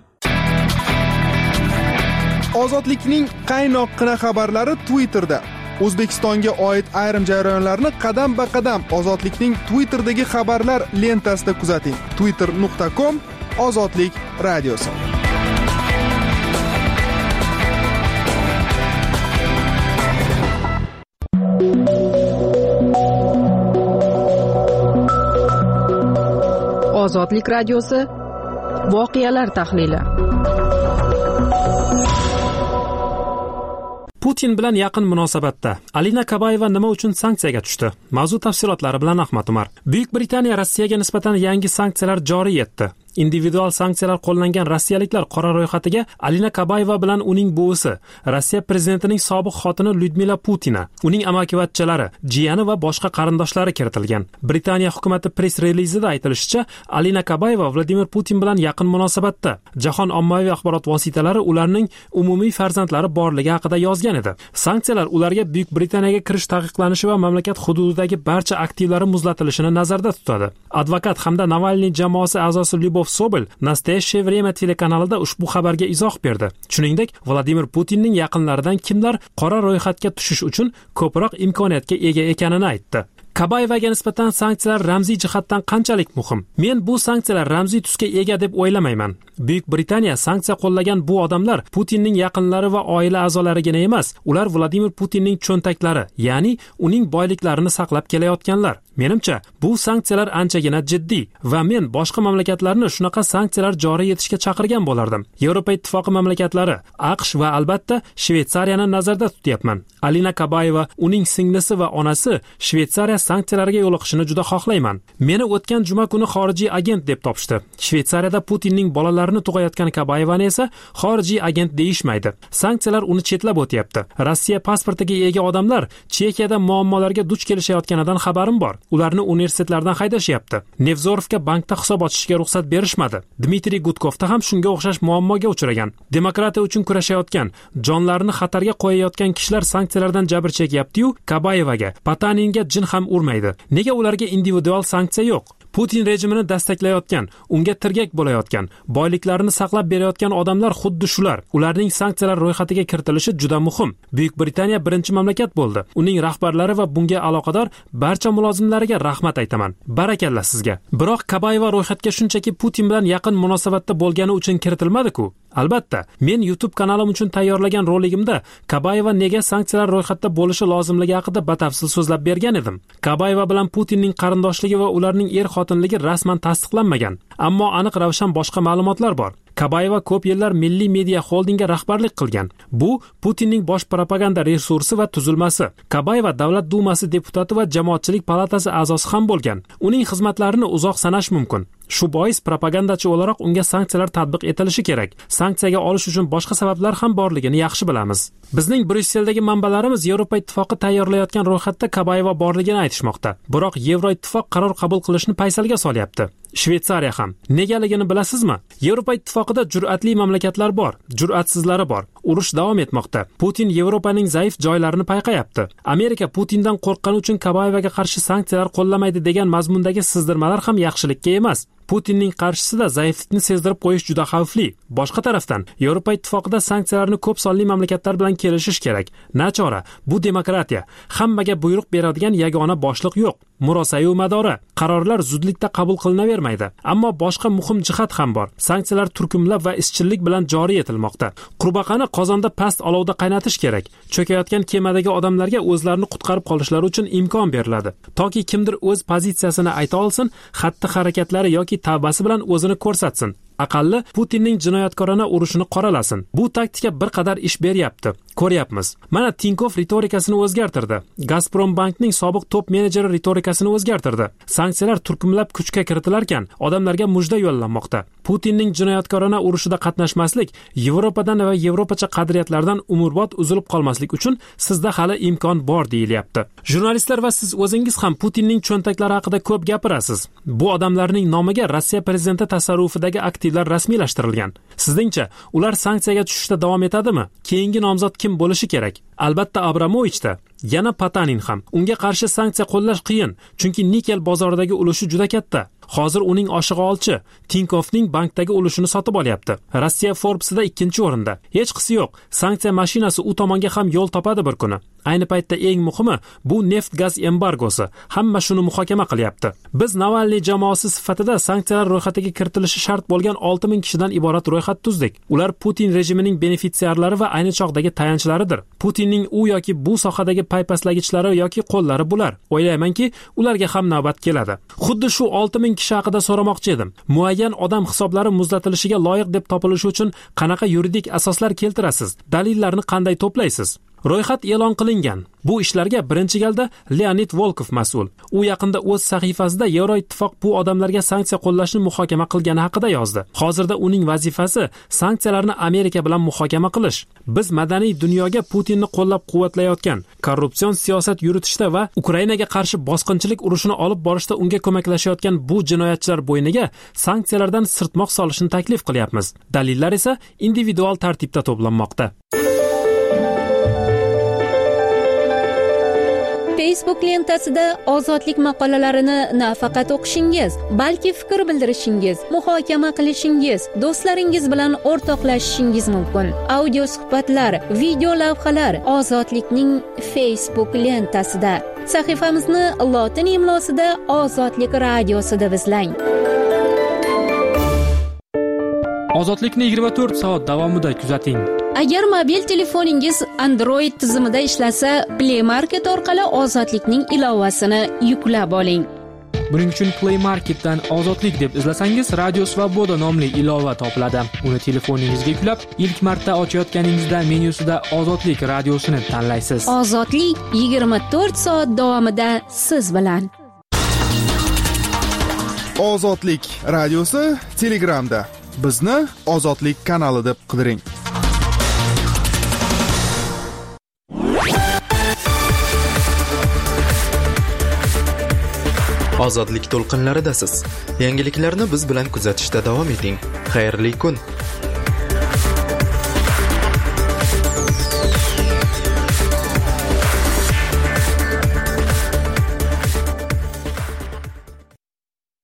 Speaker 7: Ozodlikning qaynoqqina xabarlari Twitterda. O'zbekistonga oid ayrim jarayonlarni qadam-ba-qadam Ozodlikning Twitterdagi xabarlar lentasida kuzating. twitter nuqta com Ozodlik radiosi.
Speaker 2: Ozodlik radiosi voqealar tahlili.
Speaker 6: Putin bilan yaqin munosabatda Alina Kabayeva nima uchun sanksiyaga tushdi? Mavzu tafsilotlari bilan Ahmad Umar. Buyuk Britaniya Rossiyaga nisbatan yangi sanksiyalar joriy etdi. Individual sanksiyalar qo'llangan rossiyaliklar qora ro'yxatiga Alina Kabayeva bilan uning buvisi, Rossiya prezidentining sobiq xotini Lyudmila Putina, uning amakivachchalari, jiyani va boshqa qarindoshlari kiritilgan. Britaniya hukumati press relizida aytilishicha, Alina Kabayeva Vladimir Putin bilan yaqin munosabatda. Jahon ommaviy axborot vositalari ularning umumiy farzandlari borligi haqida yozgan edi. Sanksiyalar ularga Buyuk Britaniyaga kirish taqiqlanishi va mamlakat hududidagi barcha aktivlari muzlatilishini nazarda tutadi. Advokat hamda Navalniy jamoasi a'zosi Lyubov Sobel Nastoyashye Vremya telekanalida ushbu xabarga izoh berdi. Shuningdek, Vladimir Putinning yaqinlaridan kimlar qora ro'yxatga tushish uchun ko'proq imkoniyatga ega ekanini aytdi. Kabayevaga nisbatan sanksiyalar ramziy jihatdan qanchalik muhim? Men bu sanksiyalar ramziy tusga ega deb o'ylamayman. Buyuk Britaniya sanksiya qo'llagan bu odamlar Putinning yaqinlari va oila a'zolarigina emas, ular Vladimir Putinning cho'ntaklari, ya'ni uning boyliklarini saqlab kelayotganlar. Menimcha, bu sanksiyalar anchagina jiddiy va men boshqa mamlakatlarni shunaqa sanksiyalar joriy etishga chaqirgan bo'lardim. Yevropa ittifoqi mamlakatlari, AQSh va albatta Shvetsariyani nazarda tutyapman. Alina Kabayeva, uning singlisi va onasi Shvetsariya sanksiyalarga yo'liqishini juda xohlayman. Meni o'tgan juma kuni xorijiy agent deb topishdi. Shvetsariyada Putinning bolalarini tug'ayotgan Kabayevani esa xorijiy agent deyishmaydi. Sanksiyalar uni chetlab o'tyapti. Rossiya pasportiga ega odamlar Chexiyada muammolarga duch kelishayotganidan xabarim bor. Ularni universitetlardan haydashyapti. Nevzorovga bankda hisob ochishga ruxsat berishmadi. Dmitriy Gudkovda ham shunga o'xshash muammoga uchragan. Demokratiya uchun kurashayotgan, jonlarini xatarga qo'yayotgan kishilar sanksiyalardan jabr chekyapti-yu, Kabayevaga, Pataninga jin ham urmaydi. Nega ularga individual sanksiya yo'q? Putin rejimini dastaklayotgan, unga tirgak bo'layotgan, boyliklarini saqlab berayotgan odamlar xuddi shular. Ularning sanksiyalar ro'yxatiga kiritilishi juda muhim. Buyuk Britaniya birinchi mamlakat bo'ldi. Uning rahbarlari va bunga aloqador barcha mulozimlariga rahmat aytaman. Barakalla sizga. Biroq Kabayeva ro'yxatga shunchaki Putin bilan yaqin munosabatda bo'lgani uchun kiritilmadi-ku. Albatta, men YouTube kanalim uchun tayyorlagan roligimda Kabayeva nega sanksiyalar ro'yxatda bo'lishi lozimligi haqida batafsil so'zlab bergan edim. Kabayeva bilan Putinning qarindoshligi va ularning er xotinligi rasman tasdiqlanmagan, ammo aniq ravshan boshqa ma'lumotlar bor. Kabayeva ko'p yillar Milliy media xoldingga rahbarlik qilgan. Bu Putinning bosh propaganda resursi va tuzilmasi. Kabayeva Davlat dumasi deputati va Jamoatchilik palatasi a'zosi ham bo'lgan. Uning xizmatlarini uzoq sanash mumkin. Shu bois propagandachi o'laroq unga sanksiyalar tatbiq etilishi kerak. Sanksiyaga olish uchun boshqa sabablar ham borligini yaxshi bilamiz. Bizning Brusseldagi manbalarimiz Yevropa ittifoqi tayyorlayotgan ro'yxatda Kabayeva borligini aytishmoqda. Biroq Yevroittifoq qaror qabul qilishni paysalga solyapti. Shvetsariya ham. Negaligini bilasizmi? Yevropa ittifoqida jur'atli mamlakatlar bor, jur'atsizlari bor. Urush davom etmoqda. Putin Yevropaning zaif joylarini payqayapti. Amerika Putindan qo'rqqani uchun Kabayevaga qarshi sanksiyalar qo'llamaydi degan mazmundagi sizdirmalar ham yaxshilikka emas. Putinning qarshisida zaiflikni sezdirib qo'yish juda xavfli. Boshqa tarafdan, Yevropa ittifoqida sanksiyalarni ko'p sonli mamlakatlar bilan kelishish kerak. Nachora, bu demokratiya. Hammaga buyruq beradigan yagona boshliq yo'q. Murosa-yu madora. Qarorlar zudlikda qabul qilinavermaydi. Ammo boshqa muhim jihat ham bor. Sanksiyalar turkumlab va izchillik bilan joriy etilmoqda. Qurbaqani qozonda past olovda qaynatish kerak. Cho'kayotgan kemadagi odamlarga o'zlarini qutqarib qolishlari uchun imkon beriladi. Toki kimdir o'z pozitsiyasini ayta olsin, xatti-harakatlari yoki tavbasi bilan o'zini ko'rsatsin. Aqalli Putinning jinoyatkorona urushini qoralasin. Bu taktika bir qadar ish beryapti. Ko'ryapmiz. Mana Tinkov ritorikasini o'zgartirdi. Gazprom bankning sobiq top menejeri ritorikasini o'zgartirdi. Sanksiyalar turkumlab kuchga kiritilarkan, odamlarga mujda yo'llanmoqda. Putinning jinoyatkorona urushida qatnashmaslik, Yevropadan va Yevropacha qadriyatlardan umrbod uzilib qolmaslik uchun sizda hali imkon bor deyilyapti. Jurnalistlar va siz o'zingiz ham Putinning cho'ntaklari haqida ko'p gapirasiz. Bu odamlarning nomiga Rossiya prezidenti tasarrufidagi aktivlar rasmiylashtirilgan. Sizningcha, ular sanksiyaga tushishda davom etadimi? Keyingi nomzod kim bo'lishi kerak? Albatta Abramovichda. Yana Patanin ham. Unga qarshi sanksiya qo'llash qiyin, chunki nikel bozoridagi ulushi juda katta. Hozir uning oshig'i olchi Tinkovning bankdagi ulushini sotib olyapti. Rossiya Forbes'da ikkinchi o'rinda. Hech qisi yo'q. Sanksiya mashinasi u tomonga ham yo'l topadi bir kuni. Ayni paytda eng muhimi bu neft-gaz embargosi. Hamma shuni muhokama qilyapti. Biz Navalniy jamoasi sifatida sanksiyalar ro'yxatiga kiritilishi shart bo'lgan olti ming kishidan iborat ro'yxat tuzdik. Ular Putin rejimining benefitsiarlari va ayni chog'dagi tayanchlaridir. Putinning u yoki bu sohadagi paypastlagichlari yoki qo'llari bular. O'ylaymanki, ularga ham navbat keladi. Xuddi shu olti ming kishi haqida so'ramoqchi edim. Muayyan odam hisoblari muzlatilishiga loyiq deb topilishi uchun qanaqa yuridik asoslar keltirasiz? Dalillarni qanday to'playsiz? Ro'yxat e'lon qilingan. Bu ishlarga birinchi galda Leonid Volkov mas'ul. U yaqinda o'z sahifasida Yevroittifoq bu odamlarga sanksiya qo'llashni muhokama qilgani haqida yozdi. Hozirda uning vazifasi sanksiyalarni Amerika bilan muhokama qilish. Biz madaniy dunyoga Putinni qo'llab-quvvatlayotgan, korrupsion siyosat yuritishda va Ukrainaga qarshi bosqinchilik urushini olib borishda unga ko'maklashayotgan bu jinoyatchilar bo'yniga sanksiyalardan sirtmoq solishni taklif qilyapmiz. Dalillar esa individual tartibda to'planmoqda.
Speaker 4: Facebook lentasida ozodlik maqolalarini nafaqat o'qishingiz, balki fikr bildirishingiz, muhokama qilishingiz, do'stlaringiz bilan o'rtoqlashishingiz mumkin. Audio suhbatlar, video lavhalar Ozodlikning Facebook lentasida. Sahifamizni lotin imlosida Ozodlik radiosida deb izlang.
Speaker 6: Ozodlikni yigirma to'rt soat davomida kuzating.
Speaker 4: Agar mobil telefoningiz Android tizimida ishlasa, Play Market orqali Ozodlikning ilovasini yuklab oling.
Speaker 17: Buning uchun Play Marketdan Ozodlik deb izlasangiz, Radio Svoboda nomli ilova topiladi. Uni telefoningizga yuklab, ilk marta ochayotganingizda menyusida Ozodlik radiosini tanlaysiz.
Speaker 4: Ozodlik yigirma to'rt soat davomida siz bilan.
Speaker 7: Ozodlik radiosi Telegramda. Bizni Ozodlik kanali deb qidiring.
Speaker 1: Ozodlik to'lqinlaridasiz. Yangiliklarni biz bilan kuzatishda davom eting. Xayrli kun.